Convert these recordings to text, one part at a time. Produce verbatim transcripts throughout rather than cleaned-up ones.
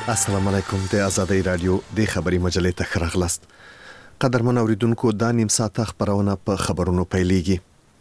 السلام علیکم د آزادۍ رادیو د خبري مجلې ته راغلاست. قدرمن اوریدونکو دا نیم ساعت خبرونه په خبرونو پیلېږي.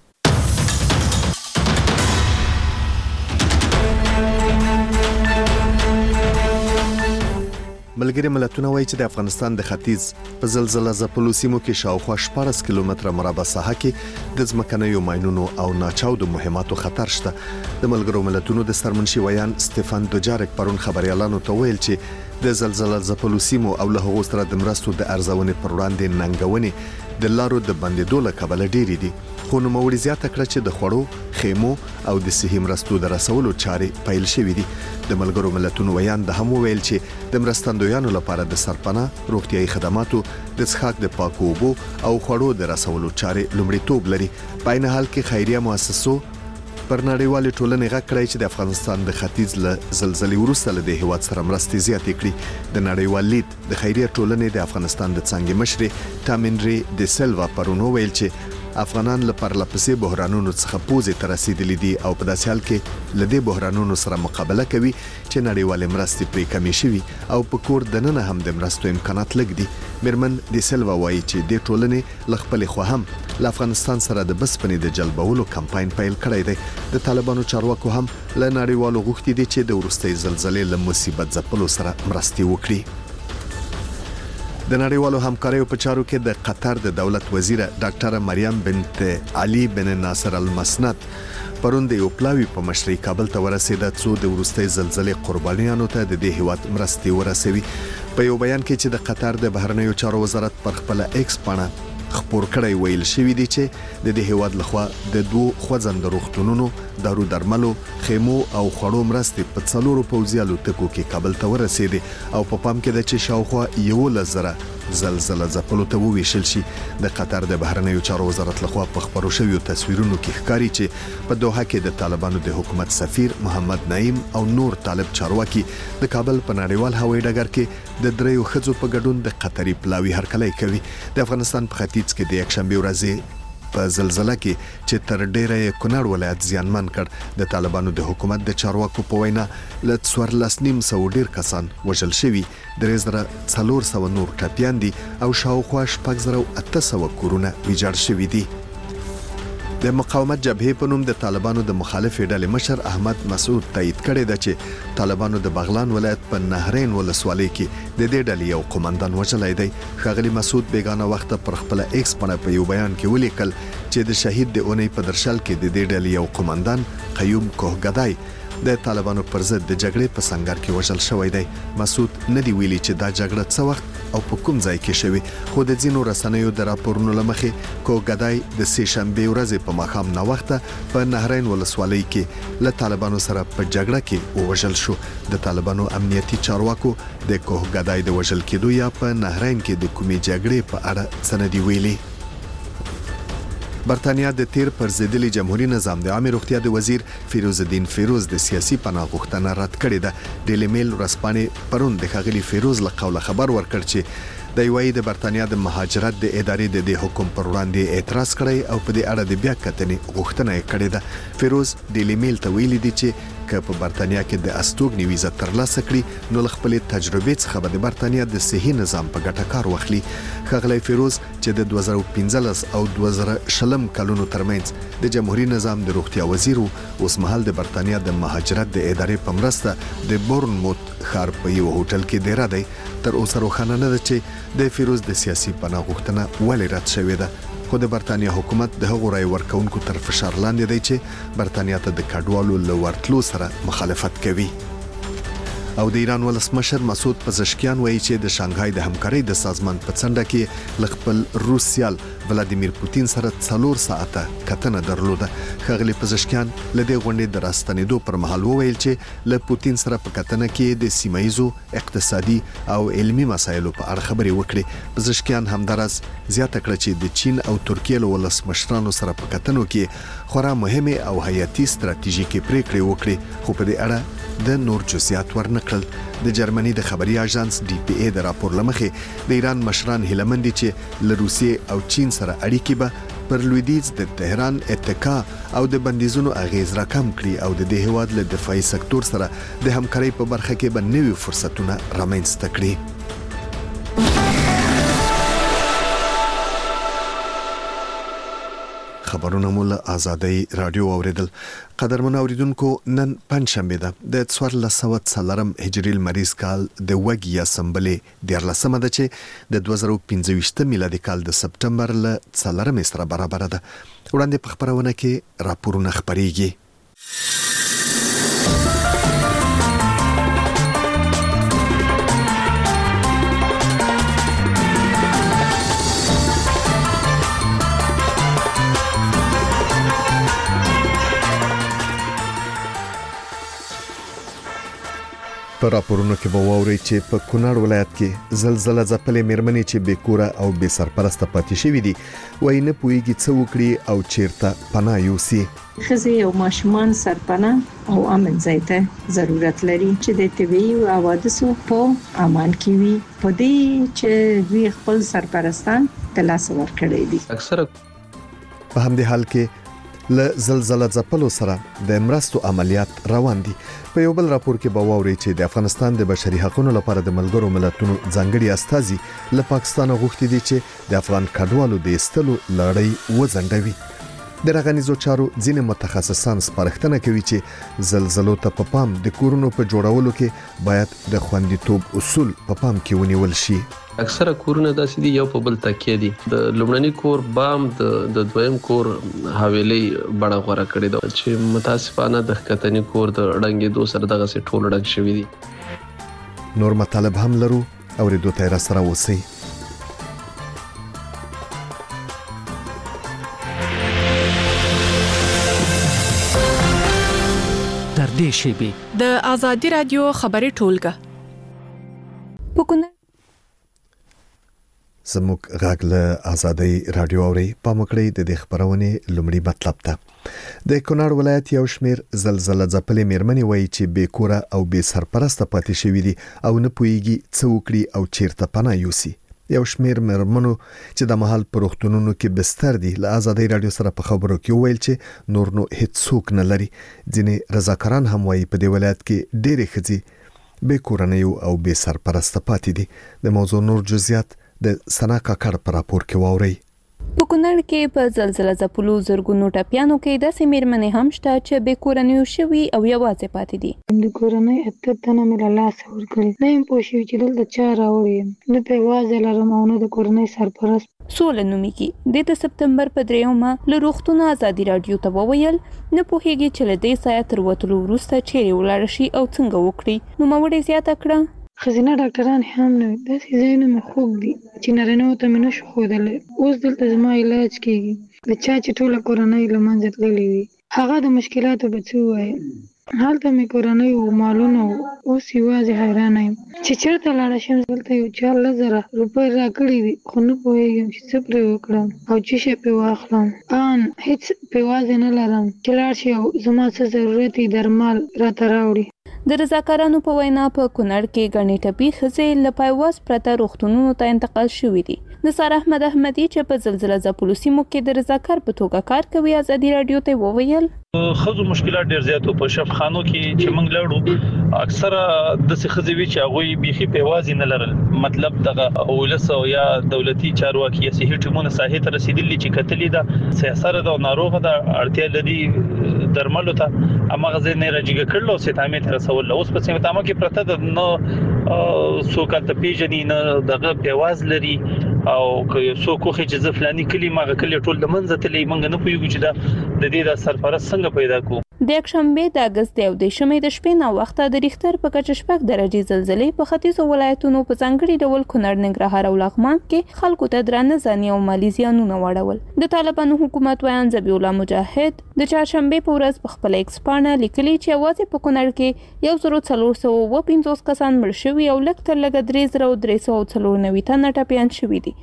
ملګری ملتونه وایي چې د افغانستان د ختیځ په زلزلہ ځپلو سیمو کې شاوخوا شپږ کیلومتره مربع ساحه کې د ځمکنیو ماینونو او ناچاودو مهماتو خطر شته. د ملګرو ملتونو د سرمنشي ویان سټيفن دوجارک پرون خبريالانو ته ویل چې د زلزلہ ځپلو سیمو او له هغو سره د مرستو د ارزونې پر وړاندې ننګونې د لارو د بندیدو له کبله ډېرې دي. خو نوموړي زیاته کړه چې د خوړو، خیمو او د صحي مرستو د رسولو چارې پیل شوې دي. د ملګرو ملتونو ویان د هم ویل چې د مرستندویانو لپاره د سرپناه، روغتيایي خدماتو، د څښاک د پاکو اوبو او خوړو د رسولو چارې لومړیتوب لري. په عین حال کې خیریه مؤسسو پر نړیوال ټولنې غږ کړی چې د افغانستان د ختیځ له زلزلې وروسته له دې هیواد سره مرستې زیاتې کړي. د نړیوال لید د خیریه ټولنې د افغانستان د څنګه مشري تامینری د سیلوا پرونو ویل چې افغانان له پرلپسې بحرانونو څخه پوزې ته رسیدلي دي او په داسې حال کې له دې بحرانونو سره مقابله کوي چې نړیوال مرستې پرې کمې شوي او په کور دننه هم د مرستو امکانات لږ دي. میرمن د سیلوا وایي چې د ټولنې ل خپل خو هم له افغانستان سره د بسپنې د جلبولو کمپاین پیل کړی دی. د طالبانو چارواکو هم له نړیوالو غوښتي دي چې د وروستۍ زلزلې له مصیبت ځپلو سره مرستې وکړي. د نړیوالو همکاریو په چارو کې د قطر د دولت وزیر ډاکټر مریم بنت علي بن ناصر المسند پرون د یو پلاوی په مشرۍ کابل ته ورسېده څو د وروستۍ زلزلې قربانیانو ته د دې هیواد مرستې ورسوي. په یو بیان کې چې د قطر د بهرنیو چارو وزارت پر خپل ایکس پاڼه خبر کړی ویل شوی دی چې د دې هیواد لخوا د دوه خوځند روغتونونو، دارو درملو، خیمو او خوړو مرستې په څلورو پوځي الوتکو کې کابل ته ورسېدې او په پام کې ده چې شاوخوا یو لزره زلزلہ ځپلو ته وویشل شي. د قطر د بهرنیو چارو وزارت لخوا په خبرو شویو تصویرونو کې ښکاري چې په دوحه کې د طالبانو د حکومت سفیر محمد نعیم او نور طالب چارواکي د کابل په نړیوال هوایي ډګر کې د دریو ښځو په ګډون د قطري پلاوی هرکلی کوي. د افغانستان په ختیځ کې د یکشنبه ورځې په زلزلہ کې چې تر ډیره یې کونړ ولایت زیانمن کړ د طالبانو د حکومت د چارواکو په وینا له څوارلس نیم سوه ډیر کسان وژل شوي، درې زره څلور سوه نور ټپیان دي او شاوخوا شپږ زره اته سوه کورونه ویجاړ شوي دي. د مقاومت جبهې په نوم د طالبانو د مخالفې ډلې مشر احمد مسعود تایید کړی دی چې طالبانو د بغلان ولایت په نهرین ولسوالۍ کې د دې ډلې یو قومندان وژلی دی. ښاغلي مسعود بیګانه وخت پر خپل ایکس پاڼه په یو بیان کې ولیکل چې د شهید د اونۍ په درشل کې د دې ډلې یو قومندان قیوم کوهګدای د طالبانو پر ضد د جګړې په سنگر کې وژل شوی دی. مسعود نه دی ویلي چې دا جګړه څه وخت او په کوم ځای کې شوی، خو د ځینو رسنیو د راپورونو لمخې کوهګدای د سې شنبې ورځې په ماښام ناوخته په نهرین ولسوالۍ کې له طالبانو سره په جګړه کې ووژل شو. د طالبانو امنیتي چارواکو د کوهګدای د وژل کېدو یا په نهرین کې د کومې جګړې په اړه څه نه دي ویلي. برتانیا د تیر پر ضدلي جمهوریت نظام د عامه روغتیا د وزیر فیروز الدین فیروز د سیاسي پناه غوښتنه رد کړې ده. ډیلی میل ورځپاڼې پرون د ښاغلي فیروز له قوله خبر ورکړ چې د یوې د برتانیا د مهاجرت د ادارې د دې حکم پر وړاندې اعتراض کړی او په دې اړه د بیا کتنې غوښتنه یې کړې ده. فیروز ډیلی میل ته ویلي دی چې که په برتانیا کې د استوګنې ویزه ترلاسه کړي نو له خپلې تجربې څخه به د برتانیا د صحي نظام په ګټه کار واخلي. ښاغلی فیروز چې د دوه زره پنځلس او دوه زره شلم کلونو ترمنځ د جمهوریت نظام د روغتیا وزیر و، اوس مهال د برتانیا د مهاجرت د ادارې په مرسته د بورنموت ښار په یو هوټل کې دیره دی. تر اوسه روښانه نه ده چې د فیروز د سیاسي پناه غوښتنه ولې رد شوې ده، خو د برتانیا حکومت د هغو رای ورکونکو تر فشار لاندې دی چې برتانیا ته د کډوالو له ورتلو سره مخالفت کوي. او د ایران ولسمشر مسعود پزشکیان وایي چې د شانګهای د همکارۍ د سازمان په څنډه کې ل خپل روس سیال ولادیمیر پوتین سره څلور ساعته کتنه درلوده. ښاغلي پزشکیان له دې غونډې د راستنېدو پر مهال وویل چې له پوتین سره په کتنه کې د سیمه ییزو اقتصادي او علمي مسایلو په اړه خبرې وکړي. پزشکیان همداراز زیاته کړه چې د چین او ترکیې له ولسمشرانو سره په کتنو کې خورا مهمه او حیاتي ستراتیژیکي پریکړې وکړي، خو په دې اړه د نور جزئیات ورنکړل. د جرمني د خبري اژانس ډي پی ای د راپور لمخې د ایران مشران هیله مند دي چې له روسیې او چین سره اړیکې به پر لویدیځ د تهران اتکا او د بندیزونو اغیز راکم کړي او د دې هیواد له دفاعي سکتور سره د همکارۍ په برخه کې به نوي فرصتونه رامنځته کړي. خبرونه مول آزادۍ رادیو اوریدل. قدرمن اوریدونکو، نن پنځشنبه ده د څوارلس سوه څلورم هجري لمریز کال د وګي اسمبلې دیارلسمه ده چې د دوه زره پنځه ویشت میلادي کال د سپټمبر له څلورمې سره برابر ده. وړاندې په خبرونه کې راپورونه خبريږي. په راپورونو کې به واورئ چې په کونړ ولایت کې زلزلہ ځپلې مېرمنې چې بې کوره او بې سرپرسته پاتې شوې دي وایي نه پوهېږي څه وکړي او چیرته پناه یوسي. ښځې او ماشومان سرپناه او امن ځای ته ضرورت لري چې د طبیعي حوادثو په امان کې وي، په دې چې دوی خپل سرپرستان د لاسه ورکړي دي. اکثره په همدې حال کې له زلزلہ ځپلو سره د مرستو عملیات روان دي. په یو بل راپور کې به واورئ چې د افغانستان د بشري حقوقو لپاره د ملګرو ملتونو ځانګړي استازي له پاکستان غوښتي دي چې د افغان کډوالو د ایستلو لړۍ وځنډوي. د رغنیزو چارو ځینې متخصصان سپارښتنه کوي چې زلزلو ته په پام د کورونو په جوړولو کې باید د خوندیتوب اصول په پام کې ونیول شي. اکثره کورونه داسې دي یو په بل تکیه دي. د لومړني کور بام د د دویم کور حویلي بڼه غوړه کړې ده چې متاسفانه د ښکتني کور د ړنګېدو سره دغه سي ټول ړنګ شوي دي. نور مطالب هم لرو او ریډو ته را سره اوسئ. تر دې شیبې د آزادي رادیو خبري ټولګه پکونه زموږ غږ له آزادۍ رادیو اوري. پام وکړئ د دې خبرونې لومړی مطلب ته. د کونړ ولایت یو شمیر زلزلہ ځپلې مېرمنې وایي چې بې کوره او بې سرپرسته پاتې شوي دي او نه پوهېږي څه وکړي او چیرته پناه یوسي. یو شمیر مېرمنو چې د مهال په روغتونونو کې بستر دي له آزادۍ رادیو سره په خبرو کې وویل چې نور نو هیڅ څوک نه لري. ځینې رضاکاران هم وایي په دې ولایت کې ډېرې ښځې بې کورنیو او بې سرپرسته پاتې دي. د موضوع نور جزئیات د سنا کاکړ په راپور کې واورئ. په کونړ کې په زلزلہ ځپلو زرګونو ټپیانو کې داسې مېرمنې هم شته چې بې کورنیو شوي او یوازې پاتې دي. د کورنۍ اته تنه مې له لاسه ورکړي. نه یم پوه شوې چې دلته چا راوړی یم، نه ته یوازې لرم او نه د کورنۍ سرپرست. سوله نومیږي د سپتمبر په دریمه له روغتون آزادي رادیو ته وویل نه پوهېږي چې له دې ځایه تر وتلو وروسته چیرې ولاړ شي او څنګه وکړي. نوموړې زیاته کړه ښځینه ډاکټران هم نه وي، داسې ځایونه مې خوږ دي چې نارینهو ته مې نشو ښودلی. اوس دلته زما علاج کېږي د چا چې ټوله کورنۍ له منځه تللې وي. هغه د مشکلاتو به څه ووایم، هلته مې کورنۍ و مالونه و، اوس یوازې حیرانه یم چې چېرته لاړه شم. دلته یو چا لس زره روپۍ راکړي دي خو نه پوهېږم چې څه پرې وکړم او څه شی پرې واخلم. ان هېڅ پیوازې نه لرم چې لاړ شي او زما څه ضرورت وي درمل راته راوړي. د رضاکارانو په وینا په کونړ کې ګڼې ټپي ښځې له پایواز پرته روغتونونو ته انتقال شوي دي. نثار احمد احمدي چې په زلزلہ ځپلو سیمو کې د رضاکار په توګه کار کوي آزادي رادیو ته وویل خزو مشکلات ډیر زیاتو په شفخانو کې چې موږ لاړو اکثره د څه خزي وی چې هغه بيخي پیوازي نه لرل. مطلب دغه اولس او یا دولتي چارواکي صحي ټیمونه ساحه ته رسیدلی چې کتلی دا سیاسره د ناروغه د اړتیا لري درملو ته امغه ځای نه راځي کړلو ستامه تر رسول. اوس په سیمه تامه کې پرته د نو سوکال ته پیژنې نه دغه پیواز لري او که څوک خو چې ځفلانی کلی ماغه کلی ټول د منځ ته لې منګ نه پویږي چې دا د دې د سرپرست څنګه پیدا کو. د یکشنبه د اگست او د شنبه د شپې نو وخت د ریختر په کچه شپږ درجه زلزلې په ختیځو ولایتونو په ځانګړي ډول کونړ، ننګرهار او لغمان کې خلکو ته درانه ځاني او مالی زیانونه واړول. د طالبانو حکومت ویان ذبیح الله مجاهد د چهارشنبه په ورځ په خپل ایکس پاڼه لیکلي چې یوازې په کونړ کې یو زر څلور سوه پنځوس کسان مړ شوي او لږ تر لږه درې زره درې سوه څلور نوي تنه ټپیان شوي دي.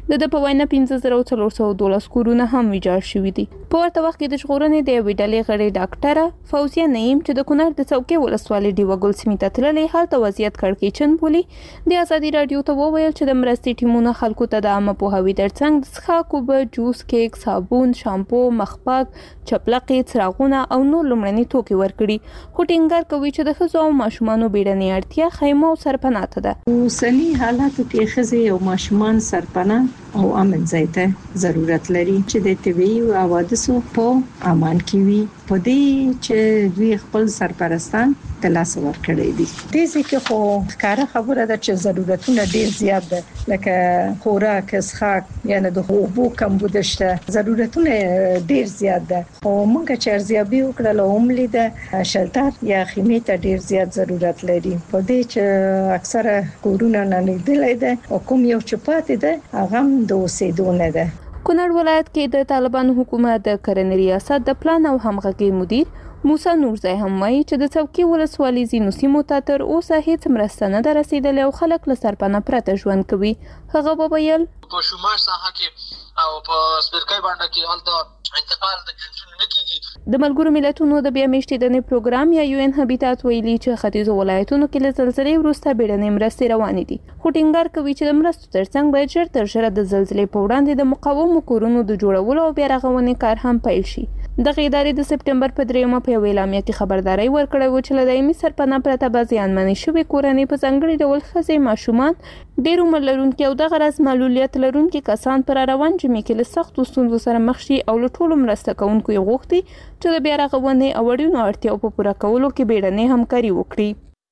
د د په وینا پنځه زره څلور سوه دولس کورونه هم ویجاړ شوي دي. په ورته وخت کې د ژغورنې د یوې ډلې غړې ډاکټره فوزیه نعیم چې د کونړ د څوکۍ ولسوالۍ ډیوه ګل سیمې ته تللې هلته وضعیت کړکېچن بولي. د ازادي راډیو ته وویل چې د مرستې ټیمونه خلکو ته د عامه پوهاوي ترڅنګ د څښاک اوبه، جوس، کیک، صابون، شامپو، مخپاک، چپلقې، څراغونه او نور لومړني توکي ورکړي. خو ټینګار کوي چې د ښځو او ماشومانو بیړنۍ اړتیا خیمه او سرپناه ته ده. اوسني حالاتو کې ښځې او ماشومان سرپناه او امن ځای ته ضرورت لري چې د طبيعي حوادثو په امان کې وي. په دې چې دوی خپل سرپرستان د لاس ورکړي دي. دې ځکه خو ښکاره خبره ده چې ضرورتونه ډیر زیات دي، لکه خوراک، څښاک، یعنی د اوبو کمبود شته، ضرورتونه ډیر زیات دي. خو موږ چې ارزیابي وکړل هم لیده شلټر یا خیمه ته ډیر زیات ضرورت لري. په دې چې اکثره کورونه نه لیدلې ده او کوم یو چې پاتې ده هغه د اوسېدو نه ده. کونړ ولایت کې د طالبانو حکومت د کرنې ریاست د پلان او همغږي مدیر موسی نورزی هم وایي چې د څوکۍ ولسوالۍ ځینو سیمو ته تر اوسه هیڅ مرسته نه ده رسیدلې او خلک له سرپناه پرته ژوند کوي. هغه وویل په شمال ساحه کې او په سپرکۍ باندې کې هلته انتقال د جنسونو نه کیږي. د ملګرو ملتونو د بیا میشتېدنې پروګرام یا یو ان هابیتات ویلي چې ختیځو ولایتونو کې له زلزلې وروسته بیړنۍ مرستې روانې دي. خو ټینګار کوي چې د مرستو ترڅنګ باید ژر تر ژره د زلزلې په وړاندې د مقاومو کورونو د جوړولو او بیا رغونې کار هم پیل شي. دغه ادارې د سپټمبر په دریمه په یوه اعلامیه کې خبرداری ورکړی و چې له دایمي سرپناه پرته به زیانمنې شوې کورنۍ په ځانګړي ډول ښځې، ماشومان، ډېر عمر لرونکي او دغه راز معلولیت لرونکي کسان پر روان جمعې کې له سختو ستونزو سره مخ شي او له ټولو مرسته کوونکو یې غوښتي چې د بیا رغونې او اړینو اړتیاو په پوره کولو کې بیړنۍ همکاري وکړي.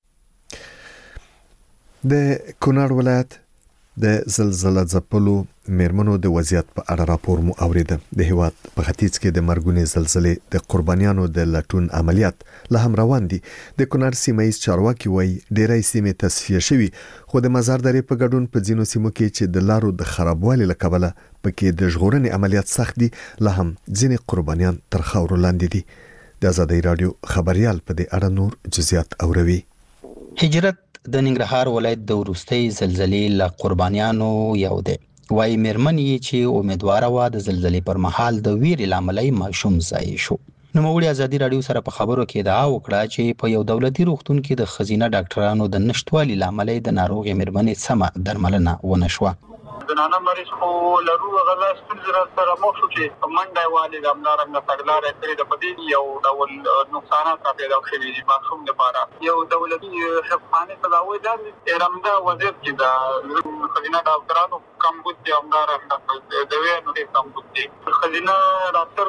د کونړ ولایت د زلزلې ځپلو میرمنو د وضعیت په اړه راپور مو اوریده. د هیواد په ختیځ کې د مرګونې زلزلې د قربانیانو د لټون عملیات له هم روان دي. د کونړ سیمایي چارواکي وایي ډېرای سیمې تصفیه شوي، خو د مزار درې په ګډون په ځینو سیمو کې چې د لارو د خرابوالي له کبله پکې د ژغورنې عملیات سخت دي، له هم ځینې قربانیان تر خاورو لاندې دي. د ازادي راډیو خبريال په دې اړه نور جزئیات اوروي. هجرت د ننګرهار ولایت د وروستۍ زلزلې له قربانیانو یو دی. وایي میرمن یې چې امیدواره وه د زلزلې پر مهال د ویرې له امله یې ماشوم ضایع شو. نوموړي ازادي راډیو سره په خبرو کې ادعا وکړه چې په یو دولتي روغتون کې د ښځینه ډاکټرانو د نشتوالي له امله د ناروغې میرمنې سمه درملنه ونه شوه. د نانا مریض خو لرو غلا ستونزې سره مخ شو چې منډه والي د امدارنګ تګلارې کړې د پدې یو ډول نقصانات پیدا شوي دي مخصوم لپاره. یو دولتي حفظخانه تداوی د ارمدا وزیر چې د خزینه ډاکټرانو کمبود دي امدارنګ د وینې کمبود دي خزینه ډاکټر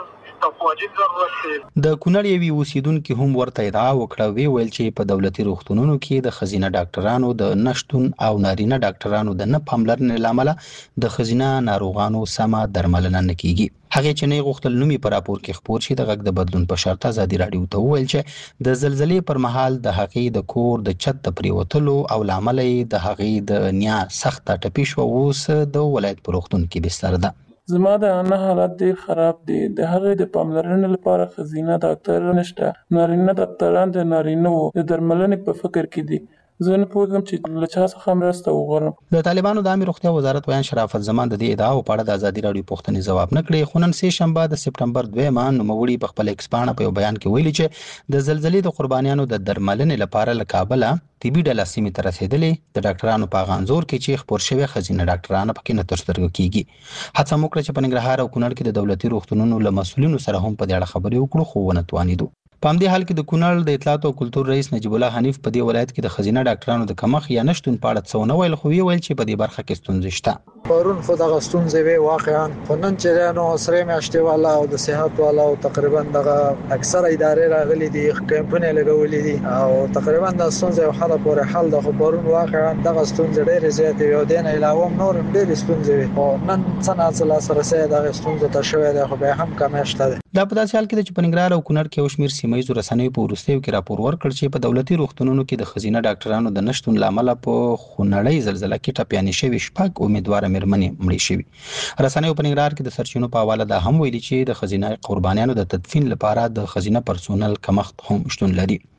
د کونړ یوې اوسیدونکو هم ورته ادعا وکړه، وی ویل چې په دولتي روغتونونو کې د ښځینه ډاکټرانو د نشتون او نارینه ډاکټرانو د نه پاملرنې له امله د ښځینه ناروغانو سمه درملنه نه کیږي. هغه چې نه غوښتل نومي په راپور کې خبر شي د غږ د بدلون په شرط ازادي راډیو ته ویل چې د زلزلې پر مهال د هغې د کور د چت د پریوتلو او لامل د هغې د نیا سخت ټپي شو، اوس د ولایت په روغتون کې بستر ده. زما د انا حالت ډیر خراب دي. د هغې د پاملرنې لپاره ښځینه ډاکټر نشته. نارینه ډاکټران د نارینه د درملنې په فکر کې دي. زه نه پوهیږم چې له چا څخه مرسته وغواړم. د طالبانو د عامه روغتیا وزارت ویان شرافت زمان د دې ادعاو په اړه د ازادي راډیو پوښتنې ځواب نه کړی، خو نن سه شنبه د سپټمبر دویمه نوموړي په خپل ایکس پاڼه په یو بیان کې ویلي چې د زلزلې د قربانیانو د درملنې لپاره له کابله طبي ډله سیمې ته رسېدلې. د ډاکټرانو په غانزور کې چې خبر شوی ښځینه ډاکټرانو پکې نه تر سترګو کیږي. هڅه مو کړه چې په ننګرهار او کونړ کې د دولتي روغتونونو له مسؤلینو سره هم په دې اړه خبرې وکړو، خو ونه توانېدو. په همدې حال کې د کونړ د اطلاعات او کلتور رئیس نجیب الله حنیف په دې ولایت کې د ښځینه ډاکټرانو د کمښت یا نشتون په اړه څه ونه ویل، خو ویل چې په دې برخه کې ستونزې شته. پرون خو دغه ستونزې وي واقعا، خو نن چې نو سره میاشتې والا او د صحت والا او تقریبا دغه اکثره ادارې راغلي دي، کمپونه لګولې دي او تقریبا د ستونزې او حل پورې حل د خو پرون واقعا دغه ستونزې ډېرې زیاتې وي او دین علاوه نور ډېرې ستونزې وي. او نن څنګه چې لا سره سره دغه ستونزې ته شوې ده خو به هم کمه شته. دا په داسې حال کې چې په ننګرهار او کونړ کې اوس میر سیمایي رسنیو په وروستیو کې راپور ورکړ چې په دولتي روغتونونو کې د ښځینه ډاکټرانو د نشتون له امله په خونړۍ زلزله کې ټپیانې شوي شپږ امیدواره میرمنې مړې شوي. رسنیو په ننګرهار کې د سرچینو په حواله دا هم ویلي چې د ښځینه قربانیانو د تدفین لپاره د ښځینه پرسونل کمښت هم شتون لري.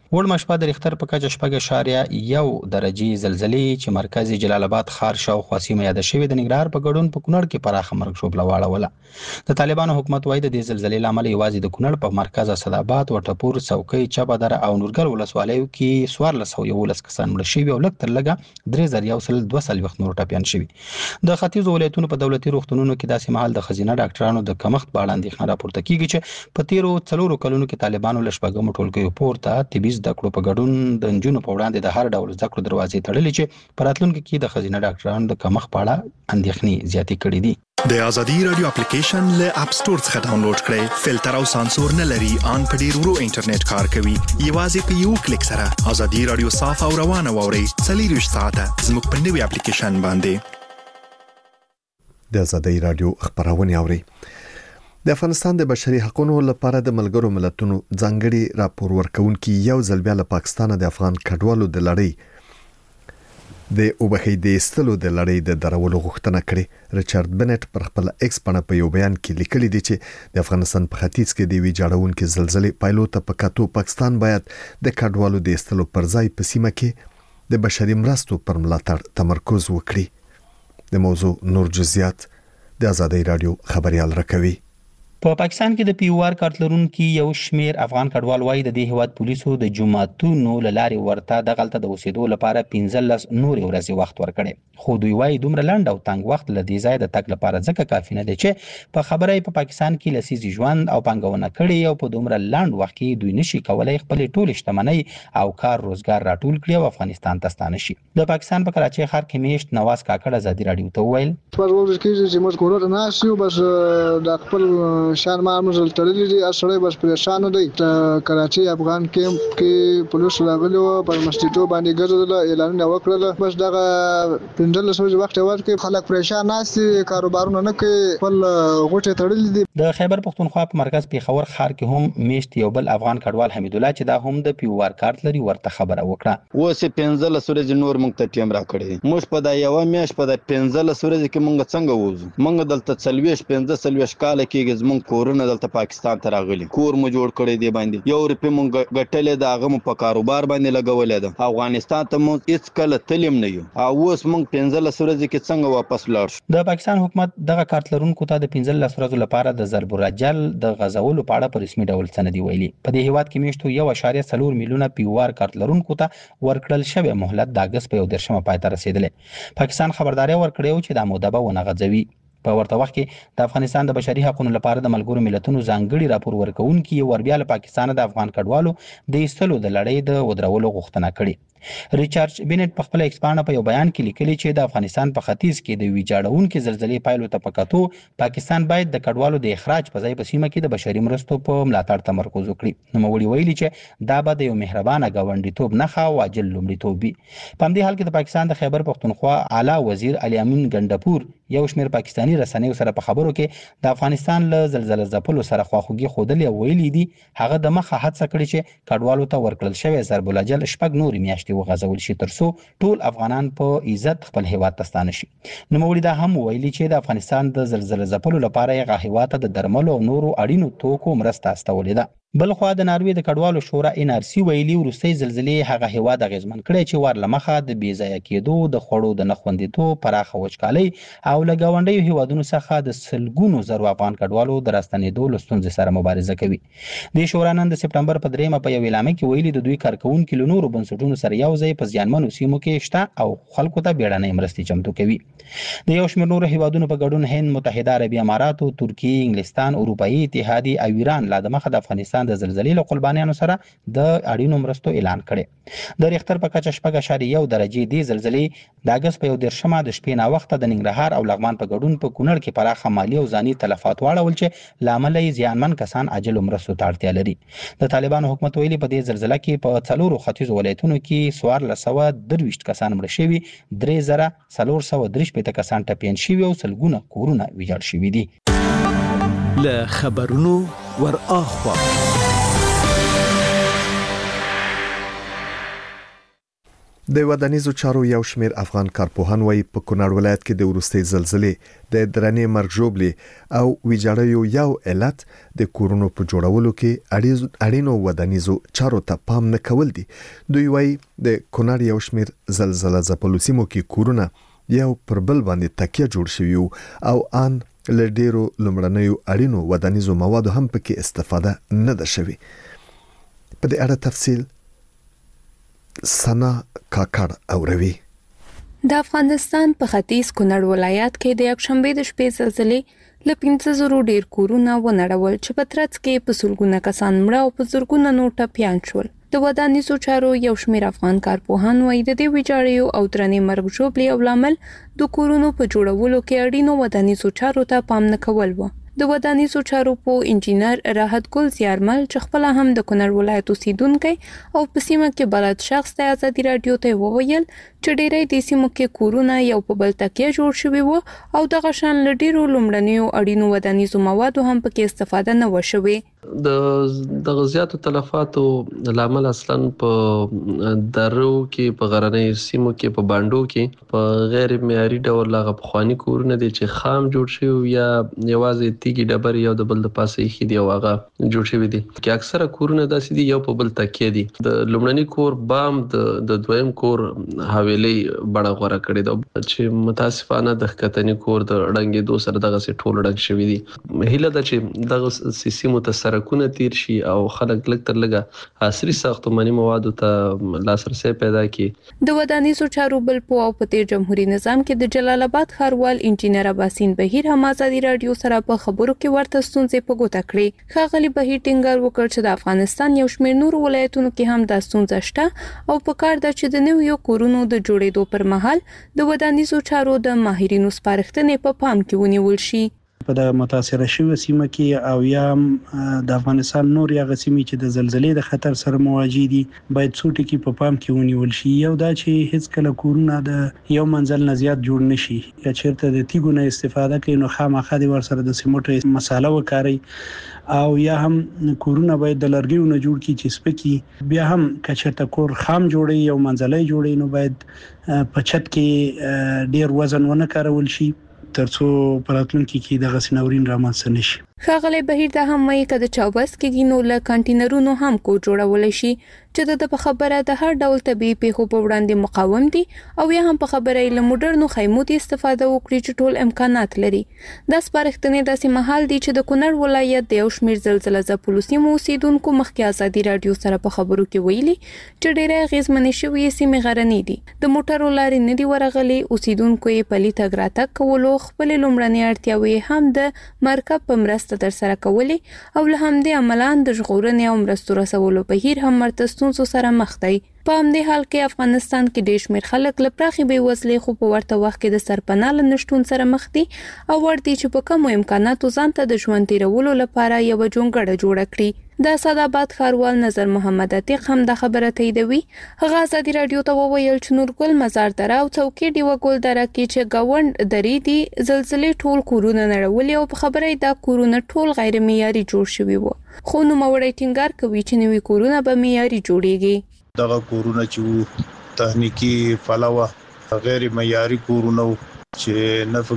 وړ مشپه د ریختر په کچه شپږ اشاریه یو درجه زلزلې چې مرکزی جلال آباد ښار شاوخوا سیمه یاده شوې د ننګرهار په ګډون په کونړ کې پراخه مرګ شوبله واړوله. د طالبانو حکومت وايي د دې زلزلې لامل یوازې د کونړ په مرکز اسداباد وټپور څوکۍ چپه دره او نورګل ولسوالیو کې څوارلس سوه یولس کسان مړه شوي او لږ تر لږه درې زره یو سل دوه څلوېښت نور ټپیان شوي. د ختیځو ولایتونو په دولتي روغتونونو کې داسې مهال د ښځینه ډاکټرانو د کمښت په اړه اندېښنه راپورته کیږي چې په تیرو څلورو کلونو کې طالبانو له شپږمو ټولګیو پورته طبي زده کړو په ګډون د نجونو په وړاندې د هر ډول زده کړو دروازې تړلې چې په راتلونکي کې د ښځینه ډاکټرانو د کمښت په اړه اندېښنې زیاتې کړې دي. د ازادي رادیو اپلیکیشن له اپ سټور څخه ډاونلوډ کړئ. فلټر او سانسور نه لري، ان په ډیر ورو انټرنیټ کار کوي. یوازې په یو کلیک سره ازادي رادیو صاف او روانه واورئ. څلور ساعته زموږ په نوي اپلیکیشن باندې د ازادي رادیو خبرونه اورئ. د افغانستان د بشري حقوقو لپاره د ملګرو ملتونو ځانګړي راپور ورکونکي یو ځل بیا له پاکستان د افغان کډوالو د لړۍ د اوبخې د استلو د لړۍ د درولو غوښتنه کړې. ریچارډ بنټ پر خپل ایکس باندې په یو بیان کې لیکلي دی چې د افغانستان په ختیځ کې د وی جوړونکو زلزلې پایلو ته په کتو پاکستان باید د کډوالو د استلو پر ځای په سیمه کې د بشري مرستو پر ملاتړ تمرکز وکړي. د موضوع نور جزئیات د ازادي رادیو خبريال راکوي. په پا پاکستان کې د پیوار کارت لرونکي یو شمیر افغان کډوال وايي د دې هیواد پولیسو د جمعتونو لاري ورته د غلطه د اوسېدو لپاره پنځلس نور ورځې وخت ورکړي، خو دوی وايي دومره لنډ او تنگ وخت لدې ځای د تک لپاره ځکه کافي نه دی چې په خبره په پاکستان کې لسیزي ژوند او پنګونه کړي او په دومره لنډ وخت کې دوی نشي کولای خپل ټول شتمنۍ او کار روزګار راټول کړي او افغانستان ته ستانه شي. د پاکستان په کراچۍ ښار کې میشت نواز کاکړ ازادي رادیو ته وویل پر ورځ کې چې موږ کورونه ناشو بس د خپل شان ما مزل تړلې دي اصلي بس پریشان دي. کراچۍ افغان کیمپ کې پولیس راغلي و پر مسجدو باندې ګرځول اعلان وکړل بس دغه پندل سوځ وخت ورکې خلک پریشان ناسي کاروبارونه نه کوي خپل غوټه تړلې دي. د خیبر پختونخوا په مرکز پیښور ښار کې هم میشت یو بل افغان کډوال حمید الله چې دا هم د پیوار کارت لري ورته خبره وکړه. اوس پنځل سورې نور مونږ ته ټیم را کړی موږ په دا یو میش په دا پنځل سورې کې مونږ څنګه ووزو مونږ دلته څلويش پنځه څلويش کال کې زمونږ کورونه دلته پاکستان ته راغلي کور مو جوړ کړی دی باندې یو روپې مونږ ګټلې دا هغه په کاروبار باندې لګولې ده. افغانستان ته مو هیڅ کله تلیم نه یو او اوس مونږ پنځل سورې کې څنګه واپس لاړ شو. د پاکستان حکومت دغه کارت لرونکو ته د پنځل ورځې لپاره د ضرب الرجل د غزولو په اړه په رسمي ډول څه نه دی ویلي. په دې هیواد کې میشتو یو اشاریه څلور میلیونه پیوار کارت لرونکو ته ورکړل شوی مهلت د اگست په یو درشمه پای ته رسیدلې. پاکستان خبرداري ورکړې چې دا موده به ونه غځوي. په ورته وخت کې د افغانستان د بشري حقوقو لپاره د ملګرو ملتونو ځانګړي راپور ورکونکي ور بیا له پاکستان د افغان کډوالو د ایستلو د لړۍ د ودرولو غوښتنه کړې. ریچارډ بنټ په خپل ایکسپانډ په یو بیان کې لیکلي چې د افغانستان په ختیځ کې د ویجاړونکو زلزلې پایلو ته پکاتو پاکستان باید د کډوالو د اخراج په ځای په سیمه کې د بشري مرستو په ملاتړ تمرکز وکړي. نو موري ویلي چې دا به د یو مهربانه غونډیتوب نه خا واجل لومړیتوب وي. په همدې حال کې د پاکستان د خیبر پختونخوا اعلی وزیر علي امین ګندپور یو شمېر پاکستانی رسنیو سره په خبرو کې د افغانستان له زلزلې ځپلو سره خواخوږي ښودلې او ویلي دي هغه د مخه هڅه کړې چې کډوالو ته ورکړل شوی ضرب العجل شپږ نورې میاشتې وغځول شي ترڅو ټول افغانان په عزت خپل هیواد ته ستانه شي. نو موري دا هم ویلي چې د افغانستان د زلزلې ځپلو لپاره یې هیواد ته د درملو او نورو اړینو توکو مرسته استولې ده. بل خو د ناروې د کډوالو شورا ان ار سی ویلي وروستۍ زلزلې هغه هیواد اغیزمن کړی چې ور لمخه د بې ځای کېدو د خوړو د نخوندیدو پراخه وچکالۍ او له ګاونډیو هیوادونو څخه د سلګونو زرو افغان کډوالو د راستنېدو له ستونزې سره مبارزه کوي. د شورا نن د سپټمبر په دریمه په یو اعلامیه کې ویلي د دوی کارکونکو له نورو بنسټونو سره یو ځای په زیانمنو سیمو کې شته او خلکو ته بیړنۍ مرستې چمتو کوي. د یو شمېر نورو هیوادونو په ګډون هند، متحده عربي اماراتو، ترکیه، انګلستان، اروپایي اتحادیه او ایران لا د مخه د افغانستان د زلزلې له قربانیانو سره د اړینو مرستو اعلان کړي. د ریختر په کچه شپږ اشاریه یو درجه دی زلزلې د اگست په یو درشمه د شپې نا وخت د ننګرهار او لغمان په ګډون په کونړ کې پراخه مالی او ځاني تلفات واړول چې لامل یې زیانمن کسان عاجل مرستو ته اړتیا لري. د طالبانو حکومت ویلي په دې زلزلې کې په څلورو ختیځو ولایتونو کې څوارلس سوه درویشت کسان مړه شوي، درې زره څلور سوه درې شپېته کسان ټپیان شوي او سلګونه کورونه ویجاړ شوي دي. له خبرونو ور اخوا د ودانیزو چارو یو شمیر افغان کارپوهان وایي په کونړ ولایت کې د وروستي زلزلې د درنې مرګ ژوبلې او ویجاړیو یو علت د کورونو په جوړولو کې اړینو ودانیزو چارو ته پام نه کول دي. دوی وایي د کونړ یو شمیر زلزلہ ځپلو سیمو کې کورونه یو پر بل باندې تکیه جوړ شوي او ان له ډیرو لومړنیو اړینو ودانیزو موادو هم پکې استفاده نه ده شوې. په دې اړه تفصیل سنا کاکړ اوروي. د افغانستان په ختیځ کونړ ولایت کې د یکشنبه د شپې زلزلې له پنځه زره ډیر کورونه ونړول چې په ترڅ کې په سلګونه کسان مړه او په زرګونه نور ټپيان شول. د ودانیزو چارو یو شمیر افغان کارپوهان وایي د دې ویجاړیو او درنې مرګ ژوبلې او لامل د کورونو په جوړولو کې اړینو ودانیزو چارو ته پام نه کول و. د ودانیزو چارو په انجینر راحت ګل زیارمل چې خپل هم د کونړ ولایت اوسیدونکی او په سیمه کې بلد شخص د ازادي رادیو ته وویل چې ډېری د سیمو کې کورونه یو په بل تکیه جوړ شوي وو او دغه شان له ډېرو لومړنیو اړینو ودانیزو موادو هم پکې استفاده نه وشوي. د د زیاتو تلفاتو لامل اصلا په درو کې په غرنۍ سیمو کې په باندو کې په غیر معیاري ډول لاغه پخوانی کورونه دي چې خام جوړ شوی یا یوازې تیږي ډبر یو د بل د پاسه یې دی او هغه جوړ شوی دي چې اکثره کورونه داسې دي یو په بل تکیه دي. د لومړني کور بام د د دویم کور حویلي بڑا غوړه کړی دا چې متاسفانه د ښکتنی کور د ړنګې دو سره دغه سي ټول ړنګ شوی دي. هیله ده چې دغه سیمو ته سرکونه تیر شي او خلک لږ تر لږه عصري ساختماني موادو ته لاسرسي پیدا کړي. د ودانیزو چارو بل په او په تیر جمهوریت نظام کې د جلال آباد ښاروال انجینر عباسین بهیر هم ازادي رادیو سره په خبرو کې ورته ستونزې په ګوته کړې. ښاغلي بهیر ټینګار وکړ چې د افغانستان یو شمېر نور ولایتونو کې هم دا ستونزه شته او په کار ده چې د نویو کورونو د جوړېدو پر مهال د ودانیزو چارو د ماهرینو سپارښتنې په پام کې ونیول شي. په د متاثره شوی سیمه کې او یا د افغانستان نور یا غسیمي چې د زلزلې د خطر سره مواجه دي باید څو ټکي په پام کې ونیول شي. یو دا چې هیڅ کله کورونه د یو منزل نه زیات جوړ نشي یا چیرته د تیګو نه استفاده کوي نو خامخا د ور سره د سیمټو مساله وکاري او یا هم کورونه باید د لرګیو نه جوړ کی چې سپکی بیا هم کچرته کور خام جوړي یو منزلي جوړي نو باید په چت کې ډیر وزن ونه کارول شي ترڅو پراتلونکو کې د غسنورین رامنځته نشي. ښاغلي بهیر دا هم وایي چې د چاوبس کې ګینو له کانټینرونو هم کو جوړول شي چې د په خبره د هر ډول طبي پیښو په وړاندې مقاوم دي او یا هم په خبره له موډرنو خیمو د استفاده وکړي چې ټول امکانات لري. د سپارښتنې داسې محل دي چې د کونړ ولایت د یو شمیر زلزلہ ځپلو سیمو اوسیدونکو مخکې ازادي رادیو سره په خبرو کې ویلي چې ډېرې اغېزمنې شوې سیمې غرنۍ دي. د موټرو لارې نه دي ورغلي اوسیدونکو یې پلي تګ راتګ کولو خپل لومړنۍ اړتیاوې هم د مرکب په مرسته تر سره کولی او له همدې عملاً د ژغورنې او مرستو رسولو بهیر هم مرته ستونزو سره مخ دی. په همدې حال کې افغانستان کې ډېر شمېر خلک له پراخې بېوزلۍ خو په ورته وخت کې د سرپناه له نشتون سره مخ دي او ور دي چې په کمو امکاناتو ځان ته د ژوند تېرولو لپاره یوه جونګړه جوړه کړي. د اسداباد ښاروال نظر محمد عتیق هم دا خبره تاییدوي. هغه ازادي رادیو ته وویل چې نورګل مزار دره او څوکۍ ډیوه ګل دره کې چې گاوند درې دي زلزلې ټول کورونه نړولي او په خبره دا کورونه ټول غیر معیاري جوړ شوي وو. خو نوموړی ټینګار کوي چې نوي کورونه به معیاري جوړیږي. دغه کورونه چې تخنیکی پلوه غیر معیاري کورونه چې نه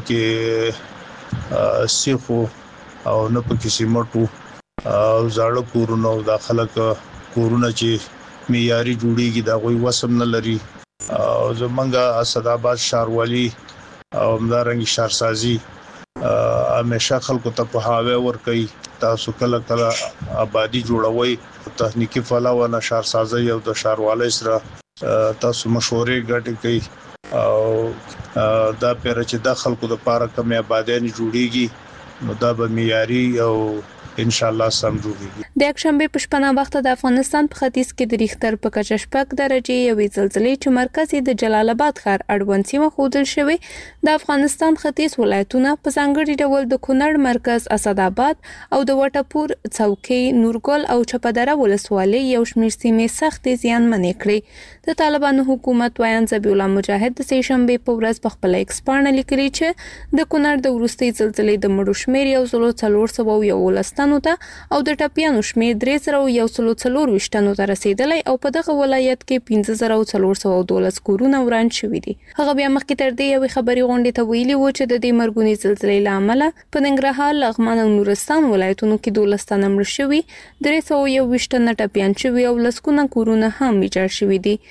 پکې سیخو او نه پکې سیمټو او زاړه کورونه او داخله کورونه چې معیاري جوړیږي دا کوئی وسم نه لري او زمونږه اسداباد شهروالي او همدارنګه شهرسازي همیشه خلکو ته په هاوی ور کوي تاسو کله کله آبادی جوړوي تخنیکی فلاو نه شهرسازي او د شهروالۍ سره تاسو مشورې ګټي کوي او دا پیر چې د خلکو د پاره کمه آبادی نه جوړیږي نو دا به معیاري او ان شاء الله سم جوړیږي. د یکشنبه په شپه وخت د افغانستان په ختیځ کې د ریختر په کچه شپږ درجه یوې زلزلې چې مرکز یې د جلال آباد ښار اړوند سیمه ښودل شوی د افغانستان ختیځ ولایتونه په ځانګړي ډول د کونړ مرکز اسداباد او د وټپور څوکۍ نورګل او چپدره ولسوالۍ یو شمېر سیمې سختې زیانمنې کړې. د طالبانو حکومت وایان ذبیح الله مجاهد د سې شنبې په ورځ په خپل ایکس پاڼه لیکلي چې د کونړ د وروستۍ زلزلې د مړو شمېر یو زرو څلور سوه یولس تنو ته او د ټپیانو شمېر درې زره یو سل څلور ویشتو ته رسیدلی او په دغه ولایت کې پنځه زره څلور سوه دولس کورونه وران شوي دي. هغه بیا مخکې تر دې یوې خبري غونډې ته ویلي و چې د دې مرګونې زلزلې له امله په ننګرهار، لغمان او نورستان ولایتونو کې دولس تنه مړه شوي، درې سوه یو ویشت تنه ټپیان شوي او لسګونه کورونه هم ویجاړ شوي دي.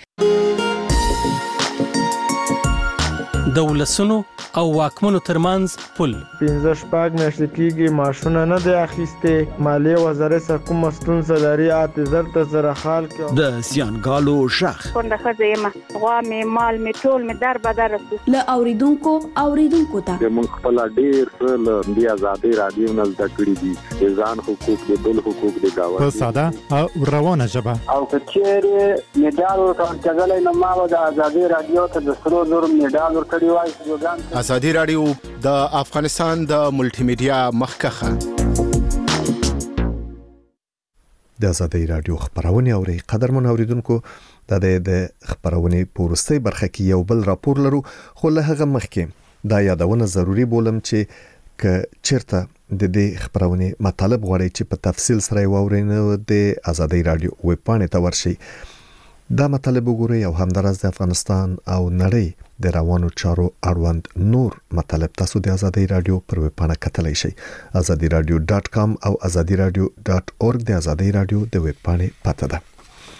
د ولسونو او واکمنو ترمنځ پل پنځه شپږ میاشتې کېږي معاشونه نه دی اخیستې. مالیې وزارت څخه کومه ستونزه لري اته زر ته زره خال کې د زیانګالو شخ کونډه ښځه یم، غوا مې مال مې ټول مې در بدر رسو. له اوریدونکو اوریدونکو ته موږ خپل ډېر څه له دې ازادۍ رادیو نه زده کړي دي، د ځان حقوق د بل حقوق د گاونډي په ساده او روانه ژبه. او که چیرې میډال ورکول کېدلی نو ما به د ازادۍ رادیو ته د سرو زرو میډال ورکړی وای. ازادي رادیو د افغانستان د ملټي میډیا مخکخه. د ازادي رادیو خبرونه اوري قدرمن اوریدونکو، د د خبرونه پورستي برخه کې یو بل راپور لرو، خو له هغه مخکې دا یادونه ضروری بولم چې ک چیرته د دې خبرونه مطالب غواړي چې په تفصیل سره واورینو د ازادي رادیو ویب پاڼې ته ورشي. دا مطالب وګورئ او همدارس د افغانستان او نړۍ د روانو چارو اړوند نور مطالب تاسو د ازادي رادیو پر ویب پاڼه کتلی شئ. ازادي رادیو ډاټ کام او ازادي رادیو ډاټ اورګ د ازادي رادیو د ویب پاڼې پته ده.